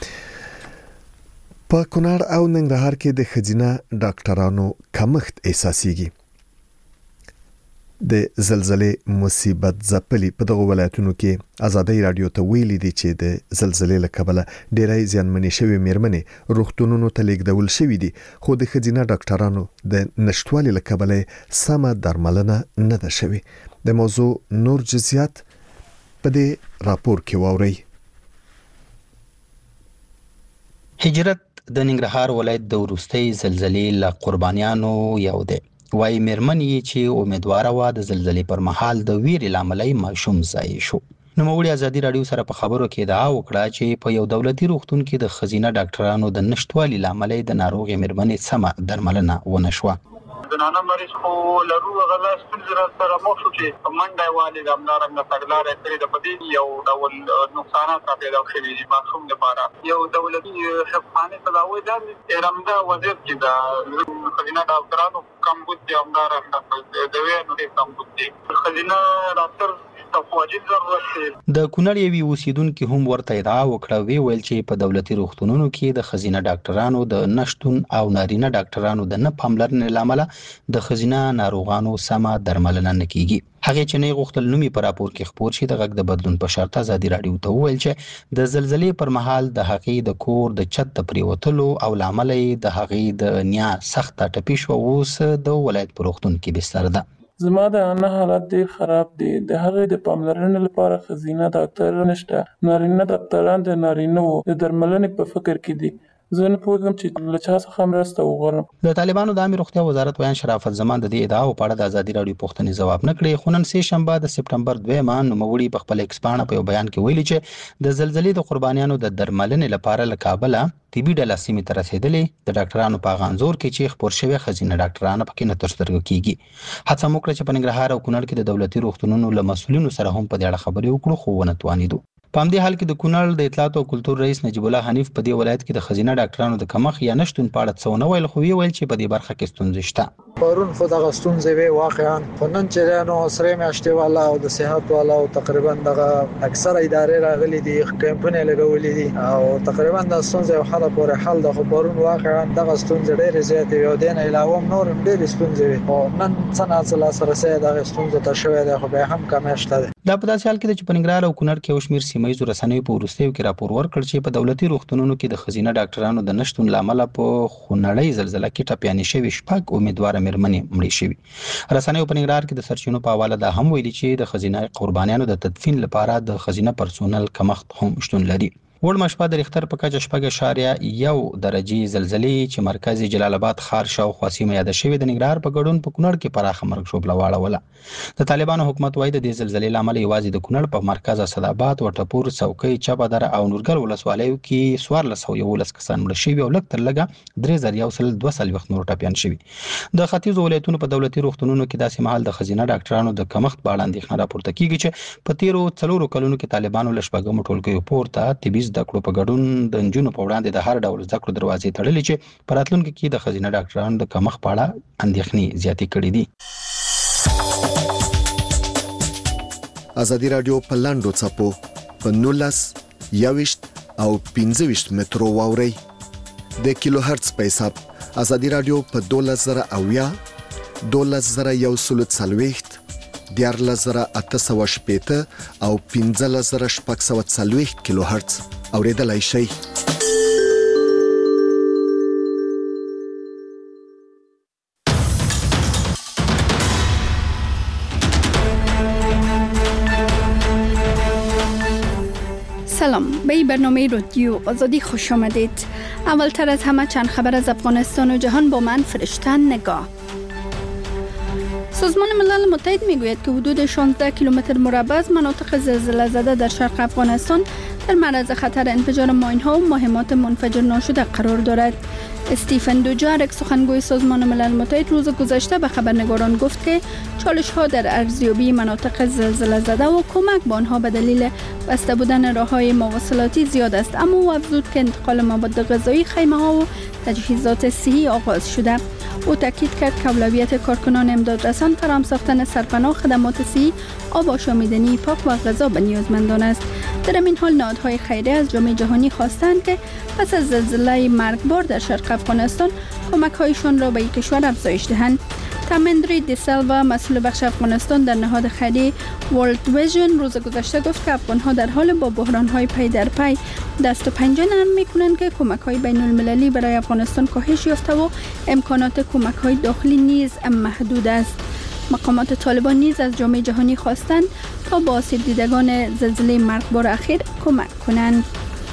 په کونړ او ننګرهار کې د ښځینه ډاکټرانو کمښت احساسېږي. د زلزلې مصیبت ځپلي په دغه ولایتونو کې ازادي رادیو ته ویلي دي چې د زلزلې له کبله ډېری زیانمنې شوې میرمنې روغتونونو ته لیږدول شوي دي، خو د ښځینه ډاکټرانو د نشټوالي له کبله سمه درملنه نه ده شوې. د موضوع نور جزئیات په دې راپور کې واورئ. هجرت د ننګرهار ولایت د وروستۍ زلزلې له قربانیانو یو دی. وای میرمن یې چې امیدواره و د زلزلې پر مهال د ویرې لامل ماشوم ځای شو. نو موږ ازادي رادیو سره په خبرو کې ادعا وکړه چې په یو دولتي روغتون کې د ښځینه ډاکټرانو د نشټوالي لامل د ناروغي میرمنې سمه درملنه ونه شوه. زنانه مریض خو لرو هغه ستونزې سره مخ شو چې منډه والي د همدارنګه تګلارې کړې د پدې یو ډول نقصانات پیدا شوي دي ماشوم لپاره. یو دولتي حفظخانه تداوی د رمدا وزیر کې د خزینه ډاکټرانو کمبود دي، همدارنګه د وینې کمبود دي. خزینه ډاکټر د کونړ یوې اوسیدونکو هم ورته ادعا وکړه، وی ویل چې په دولتي روغتونونو کې د خزینه ډاکټرانو د نشټون او نارینه ډاکټرانو د نه پاملرنې لامل د خزینه ناروغانو سمه درملنه نه کیږي. هغه چې نه غوښتل نومي پر راپور کې خبر شي د غږ د بدلون په شرط ازادي رادیو ته ویل چې د زلزلې پر مهال د هغې د کور د چت د پریوتلو او لامل د هغې د نیا سخت ټپي شو، اوس د ولایت په روغتون کې بستر ده. زما د انا حالت ډیر خراب دي، د هغې د پاملرنې لپاره ښځینه ډاکټر نشته. نارینه ډاکټران د نارینه وو د درملنې په فکر کې دي. زه نه پوهیږم چې له چا څخه مرسته وغواړم. د طالبانو د عامه روغتیا وزارت ویان شرافت زمان د دې ادعاو په اړه د ازادي رادیو پوښتنې ځواب نه کړی، خو نن سه شنبه د سپټمبر دویمه نوموړي په خپل ایکس پاڼه په یو بیان کې ویلي چې د زلزلې د قربانیانو د درملنې لپاره له کابله طبي ډله سیمې ته رسېدلې. د ډاکټرانو په غانزور کې چې خبر شوی خزینه ډاکټرانو پکې نه تر سترګو کیږي. هڅه وکړه چې په ننګرهار او کونړ کې د دولتي روغتونونو له مسؤلینو سره هم په دې اړه خبرې وکړو، خو ونه توانیدو. په همدې حال کې د کونړ د اطلاعات او کلتور رئیس نجیب الله حنیف په دې ولایت کې د خزینه ډاکټرانو د کمښت یا نشټون په اړه څه ونه ویل، خو ویل چې په دې برخه کې ستونزې شته. پرون خو دغه ستونزې وي واقعا، خو نن چې نو سره میاشتې والا او د صحت والا او تقریبا دغه اکثره ادارې راغلي دي، کمپنۍ لګولې دي او تقریبا د ستونزې او حل پورې حل د خو پرون واقعا دغه ستونزې ډېرې زیاتې وي او دین علاوه نور ډېرې ستونزې وي. او نن څنګه چې لا سره سره دغه ستونزې ته شوې ده، خو به هم کمښت ده. دا په داسې حال کې چې په ننګرهار او کونړ کې وشمیر سیمایي رسنیو په وروستیو کې راپور ورکړ چې په دولتي روغتونونو کې د خزینه ډاکټرانو د نشټون لامل په خونړۍ زلزلې کې ټپيانې شوي شپږ امیدواره میرمنې مړې شوي. رسنیو په ننګرهار کې د سرچینو په حواله دا هم ویلي چې د خزینه قربانیانو د تدفین لپاره د خزینه پرسونل کمښت هم شتون لري. وړ مشپه د ریختر په کچه شپږ اشاریه یو درجې زلزلې چې مرکز جلال آباد ښار شاوخوا سیمه یاده شوې د ننګرهار په ګډون په کونړ کې پراخه مرګ شوبله واړوله. د طالبانو حکومت وایي د دې زلزلې له امله یوازې د کونړ په مرکز اسداباد، وټپور، څوکۍ، چپه دره او نورګل ولسوالیو کې څوارلس سوه یولس کسان مړه شوي او لږ تر لږه درې زره یو سل دوه څلوېښت نور ټپیان شوي. د ختیځو ولایتونو په دولتي روغتونونو کې داسې مهال د ښځینه ډاکټرانو د کمښت په اړه اندېښنه راپورته کیږي چې په تیرو څلورو کلونو کې طالبانو له شپږمو ټولګیو پورته طبي زده کړو په ګډون د نجونو په وړاندې د هر ډول زده کړو دروازې تړلې چې په راتلونکي کې د ښځینه ډاکټرانو د کمښت په اړه اندېښنې زیاتې کړې دي. ازادي رادیو په لاندو څپو په نولس یویشت او پنځه ویشت مترو واوري د کیلو هرتز په حساب. ازادي رادیو په دولس زره اویا، دولس زره یو سل څلوېښت، دیارلس زره اته سوه شپېته او پنځلس زره شپږ سوه څلوېښت کیلو هرتز اوریدلای شئ. سلام، به این برنامه رادیو آزادی خوش آمدید. اولتر از همه چند خبر از افغانستان و جهان با من فرشته نگاه. سازمان ملل متحد میگوید که حدود شانزده کیلومتر مربع از مناطق زلزله زده در شرق افغانستان در معرض خطر انفجار ماین‌ها و مهمات منفجر ناشده قرار دارد. استیفن دوجارک سخنگوی سازمان ملل متحد روز گذشته به خبرنگاران گفت که چالش‌ها در ارزیابی مناطق زلزله زده و کمک به آنها به دلیل بسته بودن راه‌های مواصلاتی زیاد است، اما او افزود که انتقال مواد غذایی، خیمه‌ها و تجهیزات صحی آغاز شده. او تاکید کرد که اولویت کارکنان امدادرسان فراهم ساختن سرپناه، خدمات صحی، آب آشامیدنی پاک و غذا به نیازمندان است. در این حال نهادهای خیریه از جامعه جهانی خواستند که پس از زلزله مرگبار در شرق افغانستان کمک‌هایشان را به این کشور افزایش دهند. تامندری دیسلوا مسئول بخش افغانستان در نهاد خیریه ورلد ویژن روز گذشته گفت که افغان‌ها در حال با بحران‌های پی در پی دست و پنجه نرم می‌کنند که کمک‌های بین‌المللی برای افغانستان کاهش یافته و امکانات کمک‌های داخلی نیز محدود است. مقامات طالبان نیز از جامعه جهانی خواستند تا با آسیب دیدگان زلزله مرگبار اخیر کمک کنند.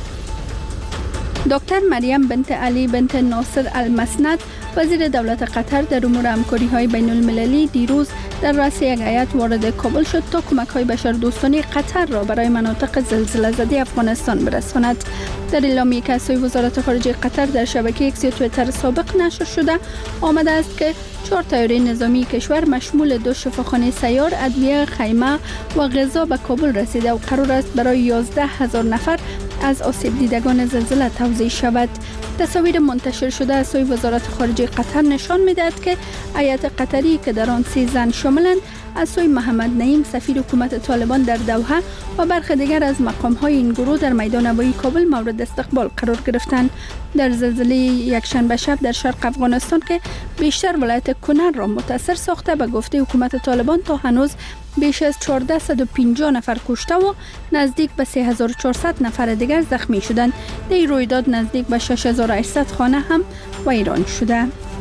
دکتر مریم بنت علی بنت ناصر المسند وزیر دولت قطر در امور همکاری‌های بین‌المللی دیروز در رأس یک هیئت وارد کابل شد تا کمک‌های بشردوستانه قطر را برای مناطق زلزله زده افغانستان برساند. در اعلامیه‌ای که از سوی وزارت خارجه قطر در شبکه ایکس یا توییتر سابق نشر شده آمده است که چهار طیاره نظامی کشور مشمول دو شفاخانه سیار، ادویه، خیمه و غذا به کابل رسیده و قرار است برای یازده هزار نفر از آسیب دیدگان زلزله توزیع شود. تصاویر منتشر شده از سوی وزارت خارجه قطر نشان می‌دهد که هیئت قطری که در آن سی زن شاملند از سوی محمد نعیم سفیر حکومت طالبان در دوحه و برخی دیگر از مقام‌های این گروه در میدان هوایی کابل مورد استقبال قرار گرفتند. در زلزله یکشنبه شب در شرق افغانستان که بیشتر ولایت کنر را متاثر ساخته، به گفته حکومت طالبان تا هنوز بیش از چهارده صد و پنجاه نفر کشته و نزدیک به سه هزار و چهارصد نفر دیگر زخمی شدند. در این رویداد نزدیک به شش هزار و هشتصد خانه هم ویران شده.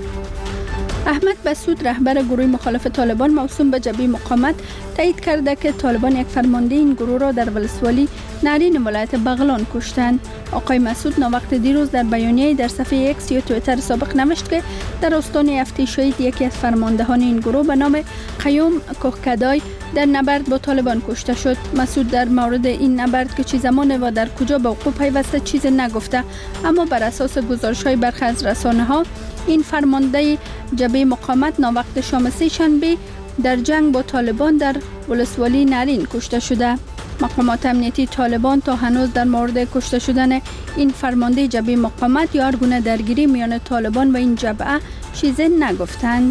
احمد بسود رهبر گروه مخالف طالبان موسوم به جبهه مقاومت تایید کرده که طالبان یک فرمانده این گروه را در ولسوالی نارین ولایت بغلان کشتند. آقای مسعود ناوقت دیروز در بیانیه‌ای در صفحه ایکس یا توییتر سابق نوشت که در استان هفته شهید یکی از فرماندهان این گروه به نام قیوم کوهکدای در نبرد با طالبان کشته شد. مسعود در مورد این نبرد که چه زمان و در کجا به وقوع پیوسته چیزی نگفته، اما بر اساس گزارش‌های برخی از رسانه‌ها این فرمانده جبهه مقاومت ناوقت شام سه شنبه در جنگ با طالبان در ولسوالی نارین کشته شده. مقامات امنیتی طالبان تا هنوز در مورد کشته شدن این فرمانده جبهه مقاومت یا هر گونه درگیری میان طالبان و این جبهه چیزی نگفتند.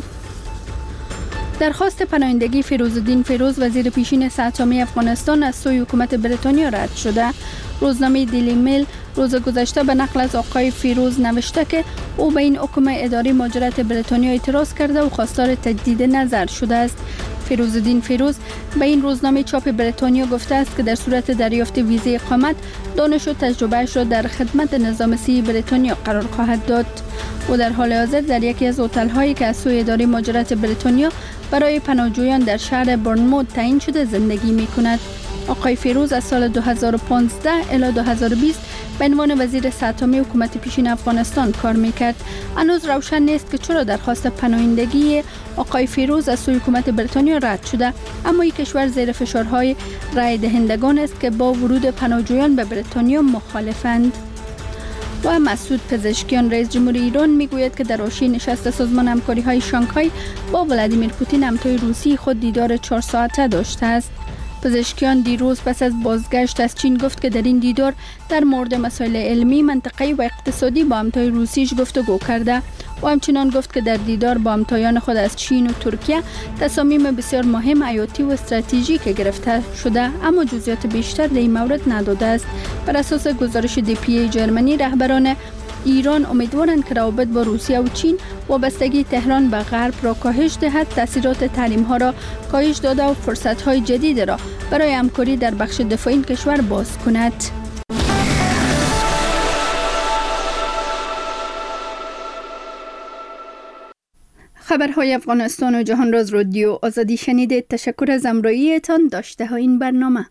درخواست پناهندگی فیروزالدین فیروز وزیر پیشین سه‌اتمی افغانستان از سوی حکومت بریتانیا رد شده. روزنامه دیلی میل روز گذشته به نقل از آقای فیروز نوشته که او به این حکم اداری مهاجرت بریتانیا اعتراض کرده و خواستار تجدید نظر شده است. فیروزالدین فیروز به این روزنامه چاپ بریتانیا گفته است که در صورت دریافت ویزه اقامت دانش و تجربه‌اش را در خدمت نظام صحی بریتانیا قرار خواهد داد. او در حال حاضر در یکی از هتل‌هایی که از سوی اداره مهاجرت بریتانیا برای پناهجویان در شهر بورنموث تعیین شده زندگی می‌کند. آقای فیروز از سال دو هزار و پانزده الی دو هزار و بیست به عنوان وزیر سه‌تامین حکومت پیشین افغانستان کار میکرد. هنوز روشن نیست که چرا درخواست پناهندگی آقای فیروز از سوی حکومت بریتانیا رد شده، اما این کشور زیر فشارهای رای دهندگان است که با ورود پناهجویان به بریتانیا مخالفند. و مسعود پزشکیان رئیس جمهور ایران میگوید که در حاشیه نشست سازمان همکاری های شانگهای با ولادیمیر پوتین همتای روسی خود دیدار چهار ساعته داشته است. پزشکیان دیروز پس از بازگشت از چین گفت که در این دیدار در مورد مسائل علمی، منطقه‌ای و اقتصادی با همتای روسیش گفتگو کرده و همچنان گفت که در دیدار با همتایان خود از چین و ترکیه تصامیم بسیار مهم حیاتی و استراتژیک گرفته شده، اما جزئیات بیشتر در این مورد نداده است. بر اساس گزارش دی پی ای جرمنی، رهبران ایران امیدوارند که روابط با روسیه و چین وابستگی تهران به غرب را کاهش دهد، تاثیرات تحریم ها را کاهش داده و فرصت های جدید را برای همکاری در بخش دفاعی این کشور باز کند. خبرهای افغانستان و جهان راز رادیو آزادی شنیدید. تشکر از همراهیتان. داشته ها این برنامه.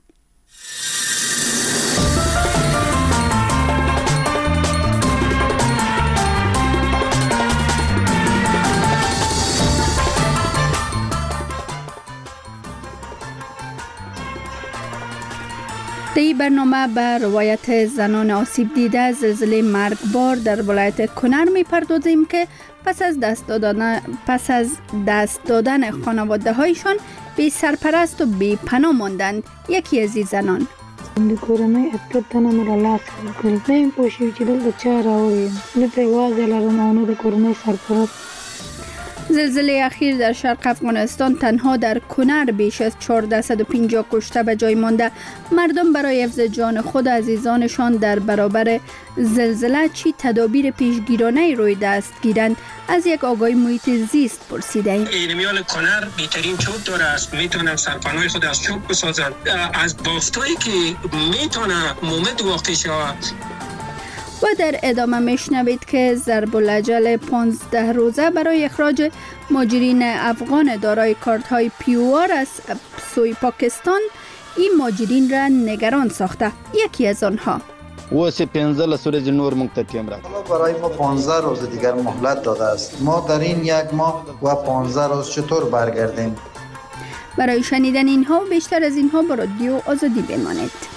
در این برنامه به روایت زنان آسیب دیده زلزله مرگبار در ولایت کنر می‌پردازیم که پس از دست دادن پس از دست دادن خانواده‌هایشان بی سرپرست و بی پناه ماندند. یکی از این زنان د کورنۍ اتیا تنه مې له لاسه ورکړي. نه یم پوه شوي چې دلته چا راوړي یم، نه پرې یوازې لرم او نه د کورنۍ سرپرست. زلزله اخیر در شرق افغانستان تنها در کنر بیش از چهارصد و پنجاه کشته به جای مانده. مردم برای حفظ جان خود عزیزانشان در برابر زلزله چی تدابیر پیشگیرانه روی دست گیرند؟ از یک آگاهی محیط زیست پرسیده ایم. اینمیان کنر بهترین چوب داره است، میتونن سرپناه خود از چوب بسازند. از بافتایی که میتونه مومد واقع شود. و در ادامه میشنوید که ضرب الاجل پانزده روزه برای اخراج مهاجرین افغان دارای کارت‌های پی او آر از سوی پاکستان این مهاجرین را نگران ساخته. یکی از آنها واسه پنځه ورځې نور موږ ته ټیم راکړ. برای ما پانزده روز دیگر مهلت داده است. ما در این یک ماه و پانزده روز چطور برگردیم؟ برای شنیدن اینها و بیشتر از اینها با رادیو آزادی بمانید.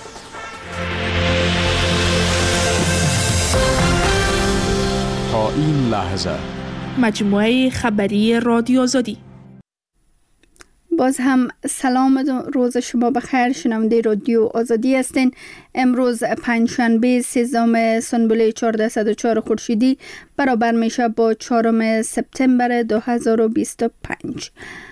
تا این لحظه مجموعه خبری رادیو آزادی. باز هم سلام روز شما بخیر، شنونده رادیو آزادی هستین. امروز پنجشنبه سوم سنبله چهارصد و چهار خورشیدی برابر میشه با چهارم سپتامبر دو هزار و بیست و پنج.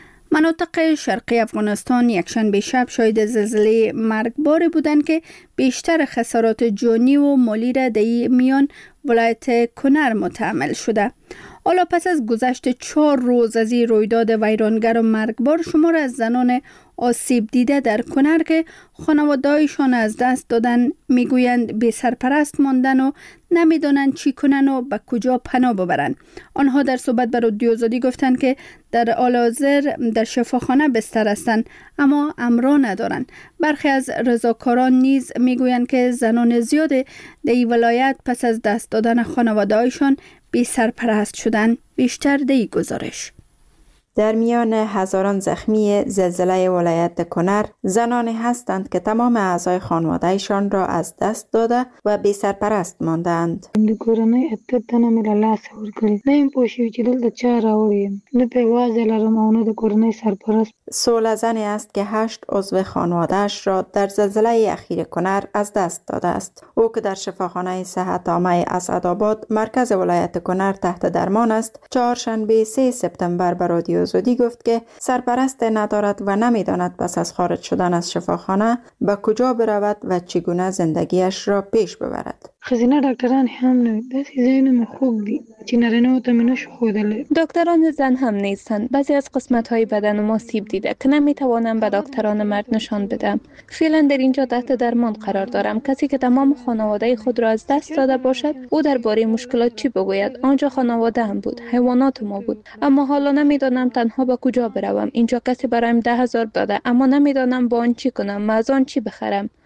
مناطق شرقی افغانستان یکشنبه شب شاهد زلزله مرگباری بودند که بیشتر خسارات جانی و مالی را در میان ولایت کنر متحمل شده. حالا پس از گذشت چهار روز از این رویداد ویرانگر و مرگبار، شمار از زنان آسیب دیده در کنر که خانواده‌هایشان از دست دادن میگویند بی سرپرست ماندن و نمیدانند چی کنن و به کجا پناه ببرند. آنها در صحبت با رادیو آزادی گفتند که در حال حاضر در شفاخانه بستر هستند اما امرا ندارند. برخی از رضاکاران نیز میگویند که زنان زیاد در این ولایت پس از دست دادن خانواده‌هایشان بی سرپرست شدند. بیشتر در این گزارش. در میان هزاران زخمی زلزله ولایت کنر زنانی هستند که تمام اعضای خانواده‌شان را از دست داده و بی سرپرست ماندند. د کورنۍ اتیا تنه مې له لاسه ورکړي. نه یم پوه شوي چې دلته چا راوړي یم، نه پرې یوازې لرم او نه د کورنۍ سرپرست. سوله زنی است که هشت عضو خانواده‌اش را در زلزله اخیر کنر از دست داده است. او که در شفاخانه صحت عامه اسعدآباد مرکز ولایت کنر تحت درمان است، چهارشنبه سوم سپتامبر به رادیو آزادی گفت که سرپرست ندارد و نمیداند پس از خارج شدن از شفاخانه به کجا برود و چگونه زندگیش را پیش ببرد. خزینه دکتران هم نه، داسې ځایونه مې خوب دي چې نارینه‌و ته مې نشو ښودلی. دکتران زن هم نیستند. بعضی از قسمت‌های بدن ما سیب دیده که نمی‌توانم به دکتران مرد نشان بدم. فعلا در اینجا تحت درمان قرار دارم. کسی که تمام خانواده خود را از دست داده باشد، او درباره مشکلات چی بگوید؟ آنجا خانواده هم بود، حیوانات ما بود، اما حالا نمی‌دانم تنها به کجا بروم. اینجا کسی برایم ده هزار داده، اما نمی‌دانم با آن چی کنم، از آن چی بخرم.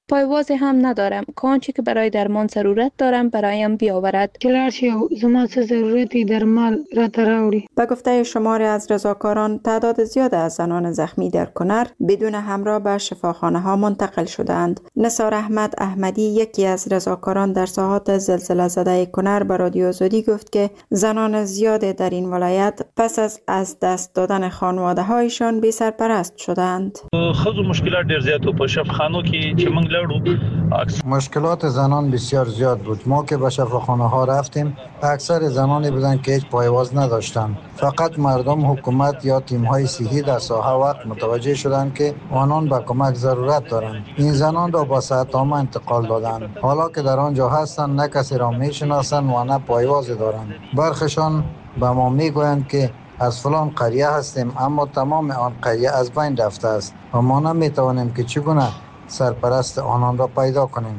پایواز هم ندارم. کانچی که برای درمان ضرورت دارم برایم بیاورد. کلارشی زما څه ضرورتی درمال را تراوری. به گفته شماری از رضاکاران تعداد زیاد از زنان زخمی در کنر بدون همراه به شفاخانه ها منتقل شدند. نثار احمد احمدی یکی از رضاکاران در ساحات زلزله زده کنر به رادیو آزادی گفت که زنان زیاد در این ولایت پس از از دست دادن خانواده هایشان بی سرپرست شدند. خود مشکلات ډیر زیات په شفاخانو کې چې موږ لړو مشکلات زنان بسیار زیاد بود. ما که به شفاخانه ها رفتیم اکثر زنانی بودند که هیچ پایواز نداشتند. فقط مردم، حکومت یا تیم های صحی در ساحه وقت متوجه شدند که آنان به کمک ضرورت دارند. این زنان را با صحت عامه انتقال دادند. حالا که در آنجا هستند نه کسی را میشناسند و نه پایواز دارند. برخشان به ما میگویند که از فلان قریه هستیم، اما تمام آن قریه از بین رفته است و ما نمیتوانیم که چگونه سرپرست آنان را پیدا کنیم.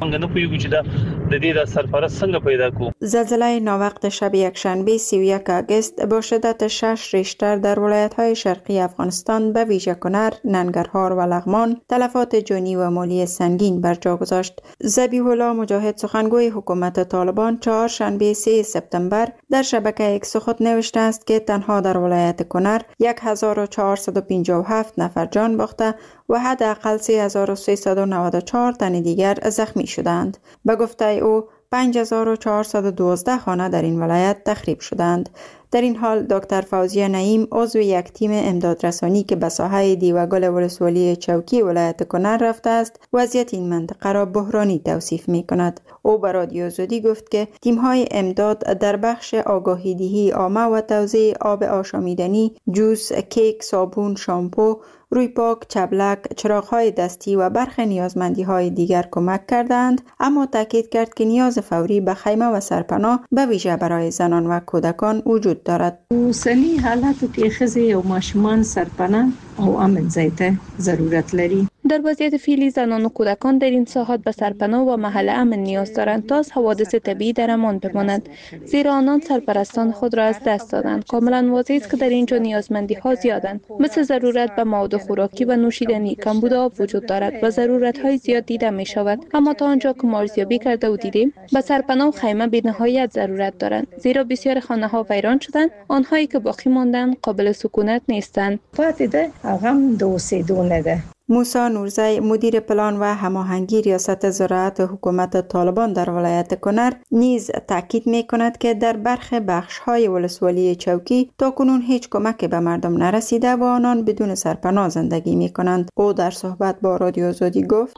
زلزله ناوقت شب یکشنبه سی و یک آگوست با شدت شش ریشتر در ولایت‌های شرقی افغانستان به ویژه کنر، ننگرهار و لغمان تلفات جانی و مالی سنگین بر جا گذاشت. ذبیح الله مجاهد سخنگوی حکومت طالبان چهارشنبه سوم سپتامبر در شبکه ایکس خود نوشته است که تنها در ولایت کنر هزار و چهارصد و پنجاه و هفت نفر جان باخته و حداقل سه هزار و سیصد و نود و چهار تن دیگر زخمی شدند. به گفته او پنج هزار و چهارصد و دوازده خانه در این ولایت تخریب شدند. در این حال دکتر فوزیه نعیم عضو یک تیم امدادرسانی که به ساحه دیوگل ولسوالی چوکی ولایت کنر رفته است وضعیت این منطقه را بحرانی توصیف می کند. او به رادیو آزادی گفت که تیم های امداد در بخش آگاهی دهی عامه و توزیع آب آشامیدنی، جوس، کیک، صابون، شامپو، روی پاک، چبلک، چراغ‌های دستی و برخی نیازمندی‌های دیگر کمک کردند، اما تاکید کرد که نیاز فوری به خیمه و سرپناه به ویژه برای زنان و کودکان وجود دارد. اوسنی حالاتو کې ښځې او ماشومان سرپناه او امن ځای ته ضرورت لري. در وضعیت فعلی زنان و کودکان در این ساحات به سرپناه و محل امن نیاز دارند تا از حوادث طبیعی در امان بمانند، زیرا آنان سرپرستان خود را از دست دادند. کاملا واضح است که در اینجا نیازمندی ها زیادند، مثل ضرورت به مواد خوراکی و نوشیدنی، کمبود آب وجود دارد و ضرورت های زیاد دیده می شود. اما تا آنجا که ارزیابی کرده و دیدیم به سرپناه و خیمه به نهایت ضرورت دارند، زیرا بسیار خانه ها ویران شدند. آنهایی که باقی ماندند قابل سکونت نیستند. فاتده اغم دو سه دونه ده. موسی نورزی مدیر پلان و هماهنگی ریاست زراعت حکومت طالبان در ولایت کنر نیز تاکید می کند که در برخی بخش های ولسوالی چوکی تا کنون هیچ کمک به مردم نرسیده و آنان بدون سرپناه زندگی می کنند. او در صحبت با رادیو آزادی گفت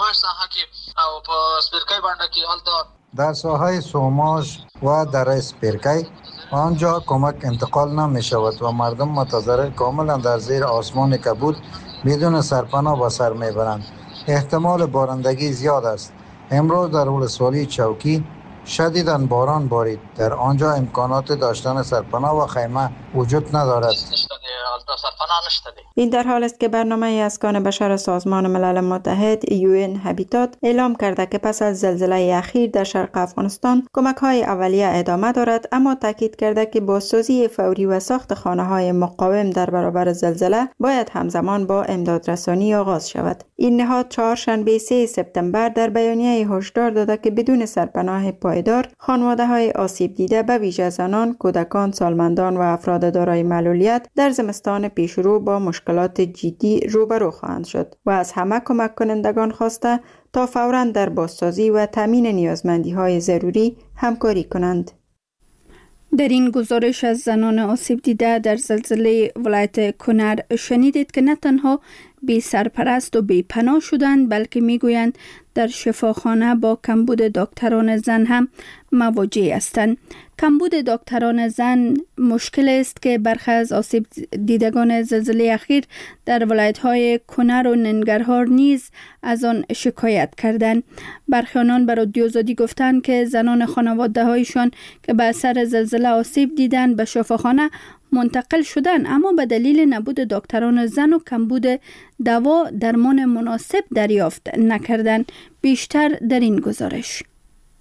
در ساحه سوماش و در اسپرکی آنجا کمک انتقال نمی شود و مردم متضرر کاملا در زیر آسمان کبود بدون سرپناه به سر میبرند. احتمال بارندگی زیاد است. امروز در ولسوالی چوکی شدیداً باران بارید. در آنجا امکانات داشتن سرپناه و خیمه وجود ندارد. این در حال است که برنامه اسکان بشر سازمان ملل متحد یو ان هابیتات اعلام کرده که پس از زلزله اخیر در شرق افغانستان کمک های اولیه ادامه دارد، اما تاکید کرده که بازسازی فوری و ساخت خانه های مقاوم در برابر زلزله باید همزمان با امدادرسانی آغاز شود. این نهاد چهارشنبه سوم سپتامبر در بیانیه هشدار داده که بدون سرپناه پایدار خانواده های آسیب دیده به ویژه زنان، کودکان، سالمندان و افراد دارای معلولیت در زمستان پیشرو با مشکلات جدی روبرو خواهند شد و از همه کمک کنندگان خواسته تا فوراً در بازسازی و تامین نیازمندی های ضروری همکاری کنند. در این گزارش از زنان آسیب دیده در زلزله ولایت کنر شنیدید که نه تنها بی سرپرست و بی پناه شدند، بلکه میگویند در شفاخانه با کمبود دکتران زن هم مواجه هستند. کمبود دکتران زن مشکل است که برخی از آسیب دیدگان زلزله اخیر در ولایت‌های کنر و ننگرهار نیز از آن شکایت کردند. برخی آنان به رادیو آزادی گفتند که زنان خانواده‌هایشان که به اثر زلزله آسیب دیدند به شفاخانه منتقل شدن، اما به دلیل نبود دکتران زن و کمبود دوا درمان مناسب دریافت نکردند. بیشتر در این گزارش.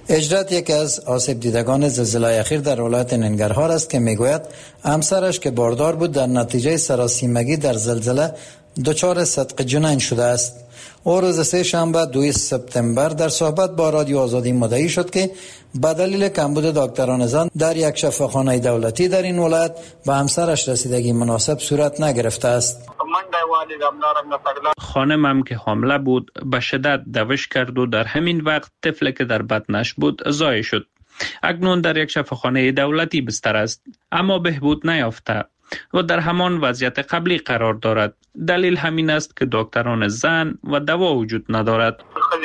اجرت یکی از آسیب دیدگان زلزله اخیر در ولایت ننگرهار است که میگوید همسرش که باردار بود در نتیجه سراسیمگی در زلزله دچار صدق جنین شده است. او روز سه شنبه دوم سپتامبر در صحبت با رادیو آزادی مدعی شد که به دلیل کمبود دکتران زن در یک شفاخانه دولتی در این ولایت به همسرش رسیدگی مناسب صورت نگرفته است. خانمم که حامله بود به شدت دوش کرد و در همین وقت طفلی که در بطنش بود ضایع شد. اکنون در یک شفاخانه دولتی بستر است اما بهبود نیافته و در همان وضعیت قبلی قرار دارد. دلیل همین است که دکتران زن و دوا وجود ندارد.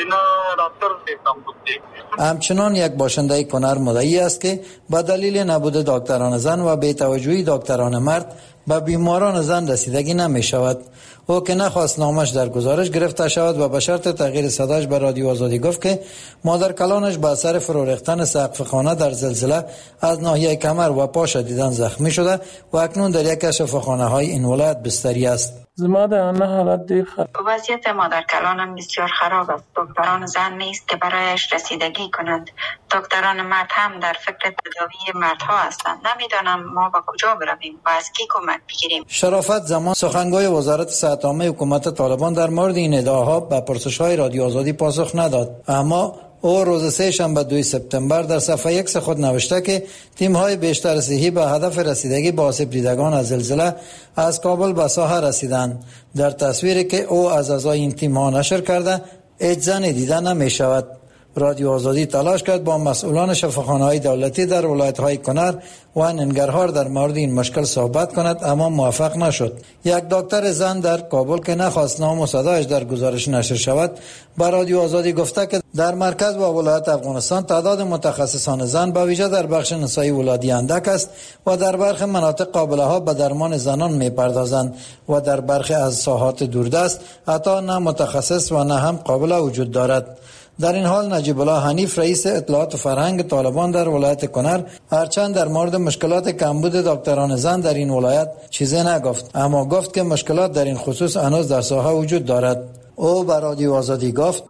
همچنان یک باشنده کنر مدعی است که به دلیل نبود دکتران زن و بی‌توجهی دکتران مرد به بیماران زن رسیدگی نمی شود. او که نخواست نامش در گزارش گرفته شود و به شرط تغییر صداش به رادیو آزادی گفت که مادر کلانش به اثر فرو ریختن سقف خانه در زلزله از ناحیه کمر و پا شدیداً زخمی شده و اکنون در یک از شفاخانه های این ولایت بستری است. زما د انا حالت ډیر خراب. وضعیت مادر کلانم بسیار خراب است. دکتران زن نیست که برایش رسیدگی کنند. دکتران مرد هم در فکر تداوی مردها هستند. نمیدانم ما به کجا برویم و از کی کمک بگیریم. شرافت زمان سخنگوی وزارت صحت عامه حکومت طالبان در مورد این ادعاها به پرسش‌های رادیو آزادی پاسخ نداد، اما او روز سه شنبه دوم سپتامبر در صفحه یک خود نوشته که تیم‌های بیشتر صحی به هدف رسیدگی به آسیب دیدگان از زلزله از کابل به ساحه رسیدند. در تصویری که او از اعضای این تیم‌ها نشر کرده هیچ زنی دیده نمی شود. رادیو آزادی تلاش کرد با مسئولان شفاخانه‌های دولتی در ولایت‌های کنر و ننگرهار در مورد این مشکل صحبت کند اما موفق نشد. یک دکتر زن در کابل که نخواست نام و صدایش در گزارش نشر شود با رادیو آزادی گفته که در مرکز و ولایت افغانستان تعداد متخصصان زن به ویژه در بخش نسایی ولادی اندک است و در برخی مناطق قابله ها به درمان زنان می‌پردازند و در برخی از ساحات دوردست حتی نه متخصص و نه هم قابله وجود دارد. در این حال نجیب الله حنیف رئیس اطلاعات و فرهنگ طالبان در ولایت کنر هرچند در مورد مشکلات کمبود دکتران زن در این ولایت چیزی نگفت، اما گفت که مشکلات در این خصوص هنوز در ساحه وجود دارد. او به رادیو آزادی گفت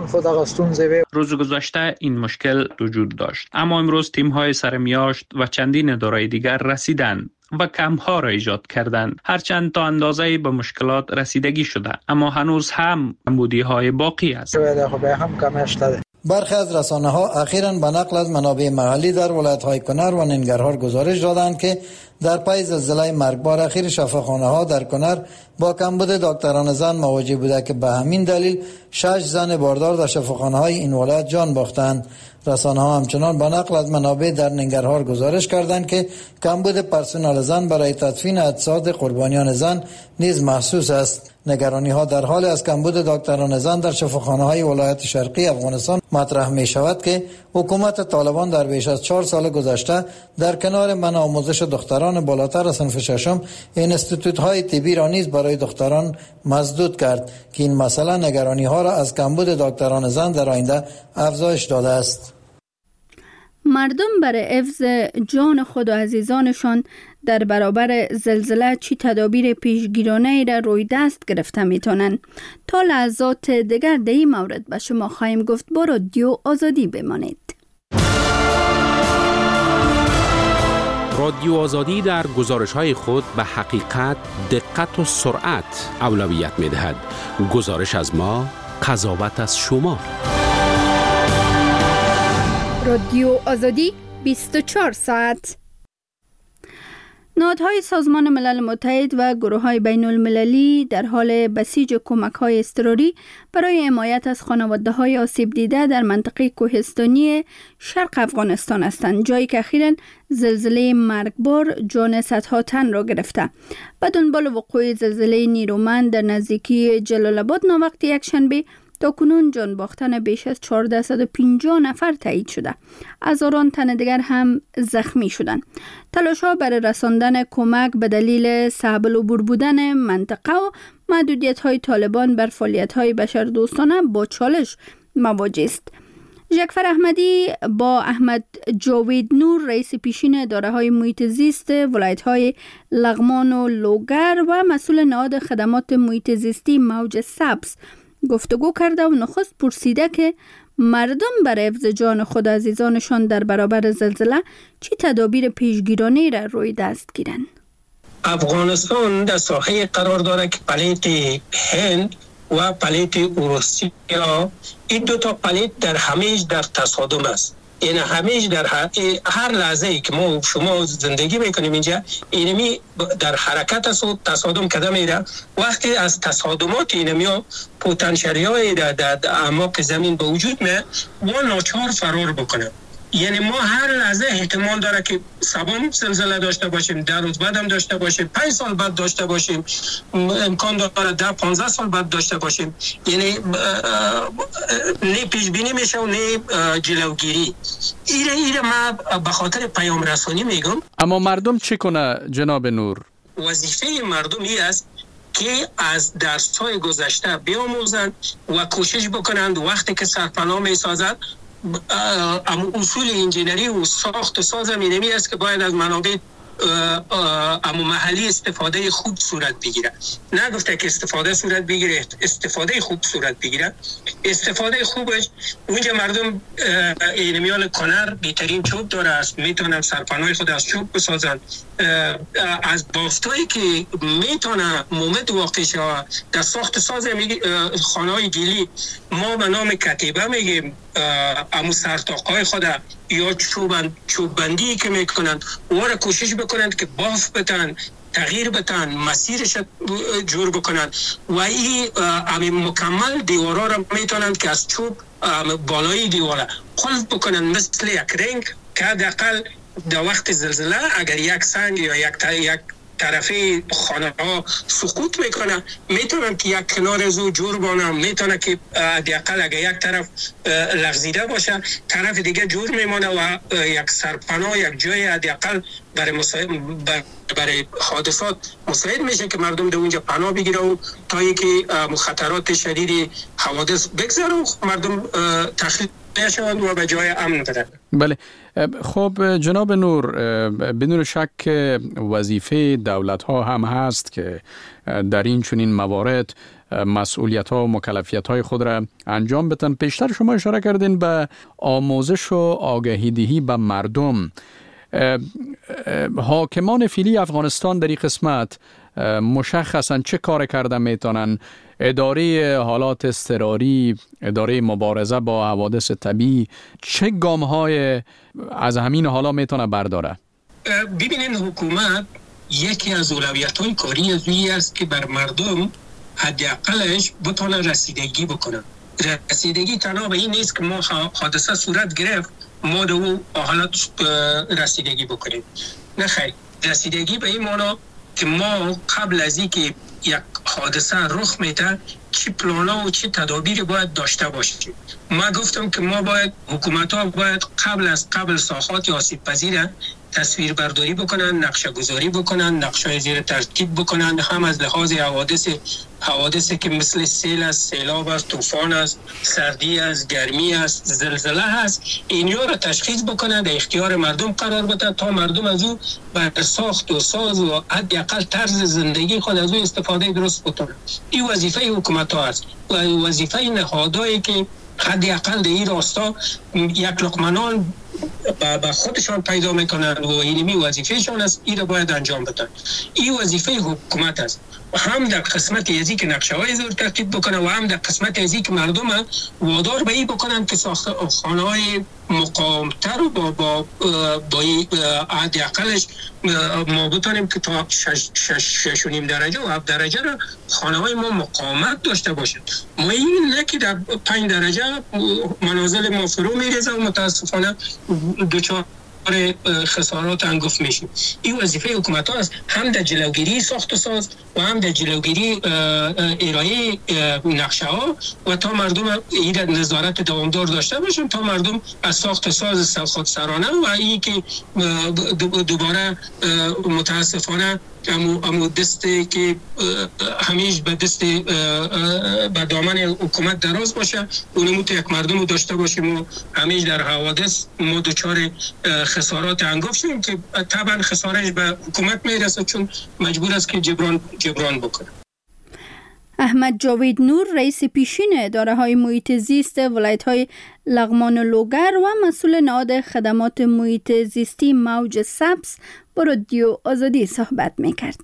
روز گذشته این مشکل وجود داشت، اما امروز تیم‌های سرمیاشت و چندین اداره دیگر رسیدند و کمپ‌ها را ایجاد کردند. هرچند تا اندازه‌ای به مشکلات رسیدگی شده اما هنوز هم کمبودی‌های باقی است. برخی از رسانه‌ها اخیراً به نقل از منابع محلی در ولایت‌های کنر و ننگرهار گزارش دادند که در پی زلزله مرگبار اخیر شفاخانه‌ها در کنر با کمبود دکتران زن مواجه بوده که به همین دلیل شش زن باردار در شفاخانه‌های این ولایت جان باختند. رسانه‌ها همچنان به نقل از منابع در ننگرهار گزارش کردند که کمبود پرسنل زن برای تدفین اجساد قربانیان زن نیز محسوس است. نگرانی‌ها در حال از کمبود دکتران زن در شفاخانه‌های ولایت شرقی افغانستان مطرح می‌شود که حکومت طالبان در بیش از چهار سال گذشته در کنار منع آموزش دختران بالاتر از صنف ششم اینستیتوت‌های طبی را نیز برای دختران مسدود کرد که این مسئله نگرانی‌ها را از کمبود دکتران زن در آینده افزایش داده است. مردم برای حفظ جان خود و عزیزانشان در برابر زلزله چی تدابیر پیشگیرانه را روی دست گرفته میتونن؟ تا لحظات دیگر در این مورد به شما خواهیم گفت. با رادیو آزادی بمانید. رادیو آزادی در گزارش‌های خود به حقیقت، دقت و سرعت اولویت می‌دهد. گزارش از ما، قضاوت از شما. رادیو آزادی بیست و چهار ساعت. نهادهای سازمان ملل متحد و گروه‌های بین المللی در حال بسیج کمک‌های اضطراری برای حمایت از خانواده‌های آسیب دیده در منطقه کوهستانی شرق افغانستان هستند، جایی که اخیراً زلزله مرگبار جان صدها تن را گرفته. به دنبال وقوع زلزله نیرومند در نزدیکی جلال آباد ناوقت یکشنبه تا کنون جان باختن بیش از چهارصد و پنجاه نفر تایید شده. هزاران تن دیگر هم زخمی شدند. تلاش‌ها برای رساندن کمک به دلیل صعب العبور بودن منطقه و محدودیت‌های طالبان بر فعالیت‌های بشردوستانه با چالش مواجه است. جعفر احمدی با احمد جاوید نور رئیس پیشین اداره‌های محیط زیست ولایت‌های لغمان و لوگر و مسئول نهاد خدمات محیط زیستی موج سبز گفتگو کرده و نخست پرسیده که مردم برای حفظ جان خود عزیزانشان در برابر زلزله چی تدابیر پیشگیرانه را روی دست گیرند. افغانستان در ساحه قرار داره که پلیت هند و پلیت روسیه، این دو تا پلیت در همیش در تصادم است. این همیش در هر لحظه ای که ما شما زندگی میکنیم اینجا، اینمی در حرکت است و تصادم کده میره. وقتی از تصادمات اینمی پوتانسیلی های در, در اعماق زمین به وجود میاد و ناچار فرار بکنه. یعنی ما هر لحظه احتمال داره که سبام زلزله داشته باشیم، در روز بعد هم داشته باشیم، پنج سال بعد داشته باشیم، امکان داره در پانزده سال بعد داشته باشیم. یعنی نه پیش بینی میشه و نه جلوگیری. ایره ایره ما به خاطر پیام رسانی میگم. اما مردم چی کنه جناب نور؟ وظیفه مردم این است که از درس‌های گذشته بیاموزند و کوشش بکنند وقتی که سرپناه میسازند. اما اصول انجینری و ساخت و ساز اینمی است که باید از منابع اما محلی استفاده خوب صورت بگیره. نگفته که استفاده صورت بگیره، استفاده خوب صورت بگیره. استفاده خوبش اونجا مردم اینمیان کنر بهترین چوب داره است، میتونن سرپناه خود از چوب بسازن. از بافتایی که میتونه مومد واقع شود در ساخت ساز خانه های گیلی ما به نام کتیبه میگیم. امو سرتاقای خود یا چوبند چوبندی که میکنند و را کوشش بکنند که باف بتن، تغییر بتن، مسیرش جور بکنند و این مکمل دیوارا را میتونند که از چوب بالای دیواره قلف بکنند مثل یک رنگ که حداقل در وقت زلزله اگر یک سنگ یا یک یک طرفی خانه ها سقوط میکنه میتونن که یک کنار زو جور بانم، میتونه که حداقل اگر یک طرف لغزیده باشه طرف دیگه جور میمونه و یک سرپناه یک جای حداقل برای مساعد برای حادثات مساعد میشه که مردم در اونجا پناه بگیره و تا اینکه مخاطرات شدید حوادث بگذره و مردم تخلیه شوند و به جای امن برن. بله، خب جناب نور، بدون شک وظیفه دولت ها هم هست که در این چنین موارد مسئولیت ها و مکلفیت های خود را انجام بدن. پیشتر شما اشاره کردین به آموزش و آگاهی دهی به مردم. حاکمان فعلی افغانستان در این قسمت مشخصا چه کار کرده میتونن؟ اداره حالات اضطراری، اداره مبارزه با حوادث طبیعی چه گام های از همین حالا میتونه برداره؟ ببینین حکومت یکی از اولویت های کاری از این است که بر مردم حداقلش بتونه رسیدگی بکنن. رسیدگی تنها به این نیست که ما حادثه صورت گرفت ما در اون حالات رسیدگی بکنیم. نه خیر، رسیدگی به این معنی که ما قبل از اینکه یک حادثه رخ میده چی پلانا و چی تدابیر باید داشته باشیم. ما گفتم که ما باید حکومت ها باید قبل از قبل ساحات آسیب پذیر تصویر برداری بکنن، نقشه گذاری بکنن، نقشه زیر ترتیب بکنن، هم از لحاظ حوادث حوادثی که مثل سیل است، سیلاب است، طوفان است، سردی است، گرمی است، زلزله است، اینها را تشخیص بکنن، در اختیار مردم قرار بدن تا مردم از او بر ساخت و ساز و حداقل طرز زندگی خود از او استفاده درست بکنن. این وظیفه حکومت ها است و وظیفه نهادهایی که حداقل در این راستا یک لقمنان با خودشان پیدا میکنن و اینمی وظیفهشان است، این را باید انجام بدن. این وظیفه حکومت است و هم در قسمت ازی که نقشه های زور ترتیب بکنن و هم در قسمت ازی که مردم وادار به این بکنن که ساخت خانه های مقامتر و با با با حداقلش ما بتونیم که تا شش شش شش و نیم درجه و هفت درجه را خانه های ما مقاومت داشته باشد. ما این نه که در پنج درجه منازل ما فرو میریزه و متاسفانه دوچار خسارات انگفت میشیم. این وظیفه حکومت ها است، هم در جلوگیری ساخت و ساز و هم در جلوگیری ارائه نقشه ها و تا مردم این نظارت دوامدار داشته باشن تا مردم از ساخت و ساز خودسرانه و این که دوباره متاسفانه امو امو دسته که همیشه به دست به دامن حکومت دراز باشه اونمو تو یک مردم رو داشته باشیم و همیشه در حوادث ما دچار خسارات انگفت شدیم که طبعا خسارش به حکومت میرسه چون مجبور است که جبران جبران بکنه. احمد جاوید نور رئیس پیشین اداره های محیط زیست ولایت های لغمان و لوگر و مسئول نهاد خدمات محیط زیستی موج سبز با رادیو آزادی صحبت میکرد.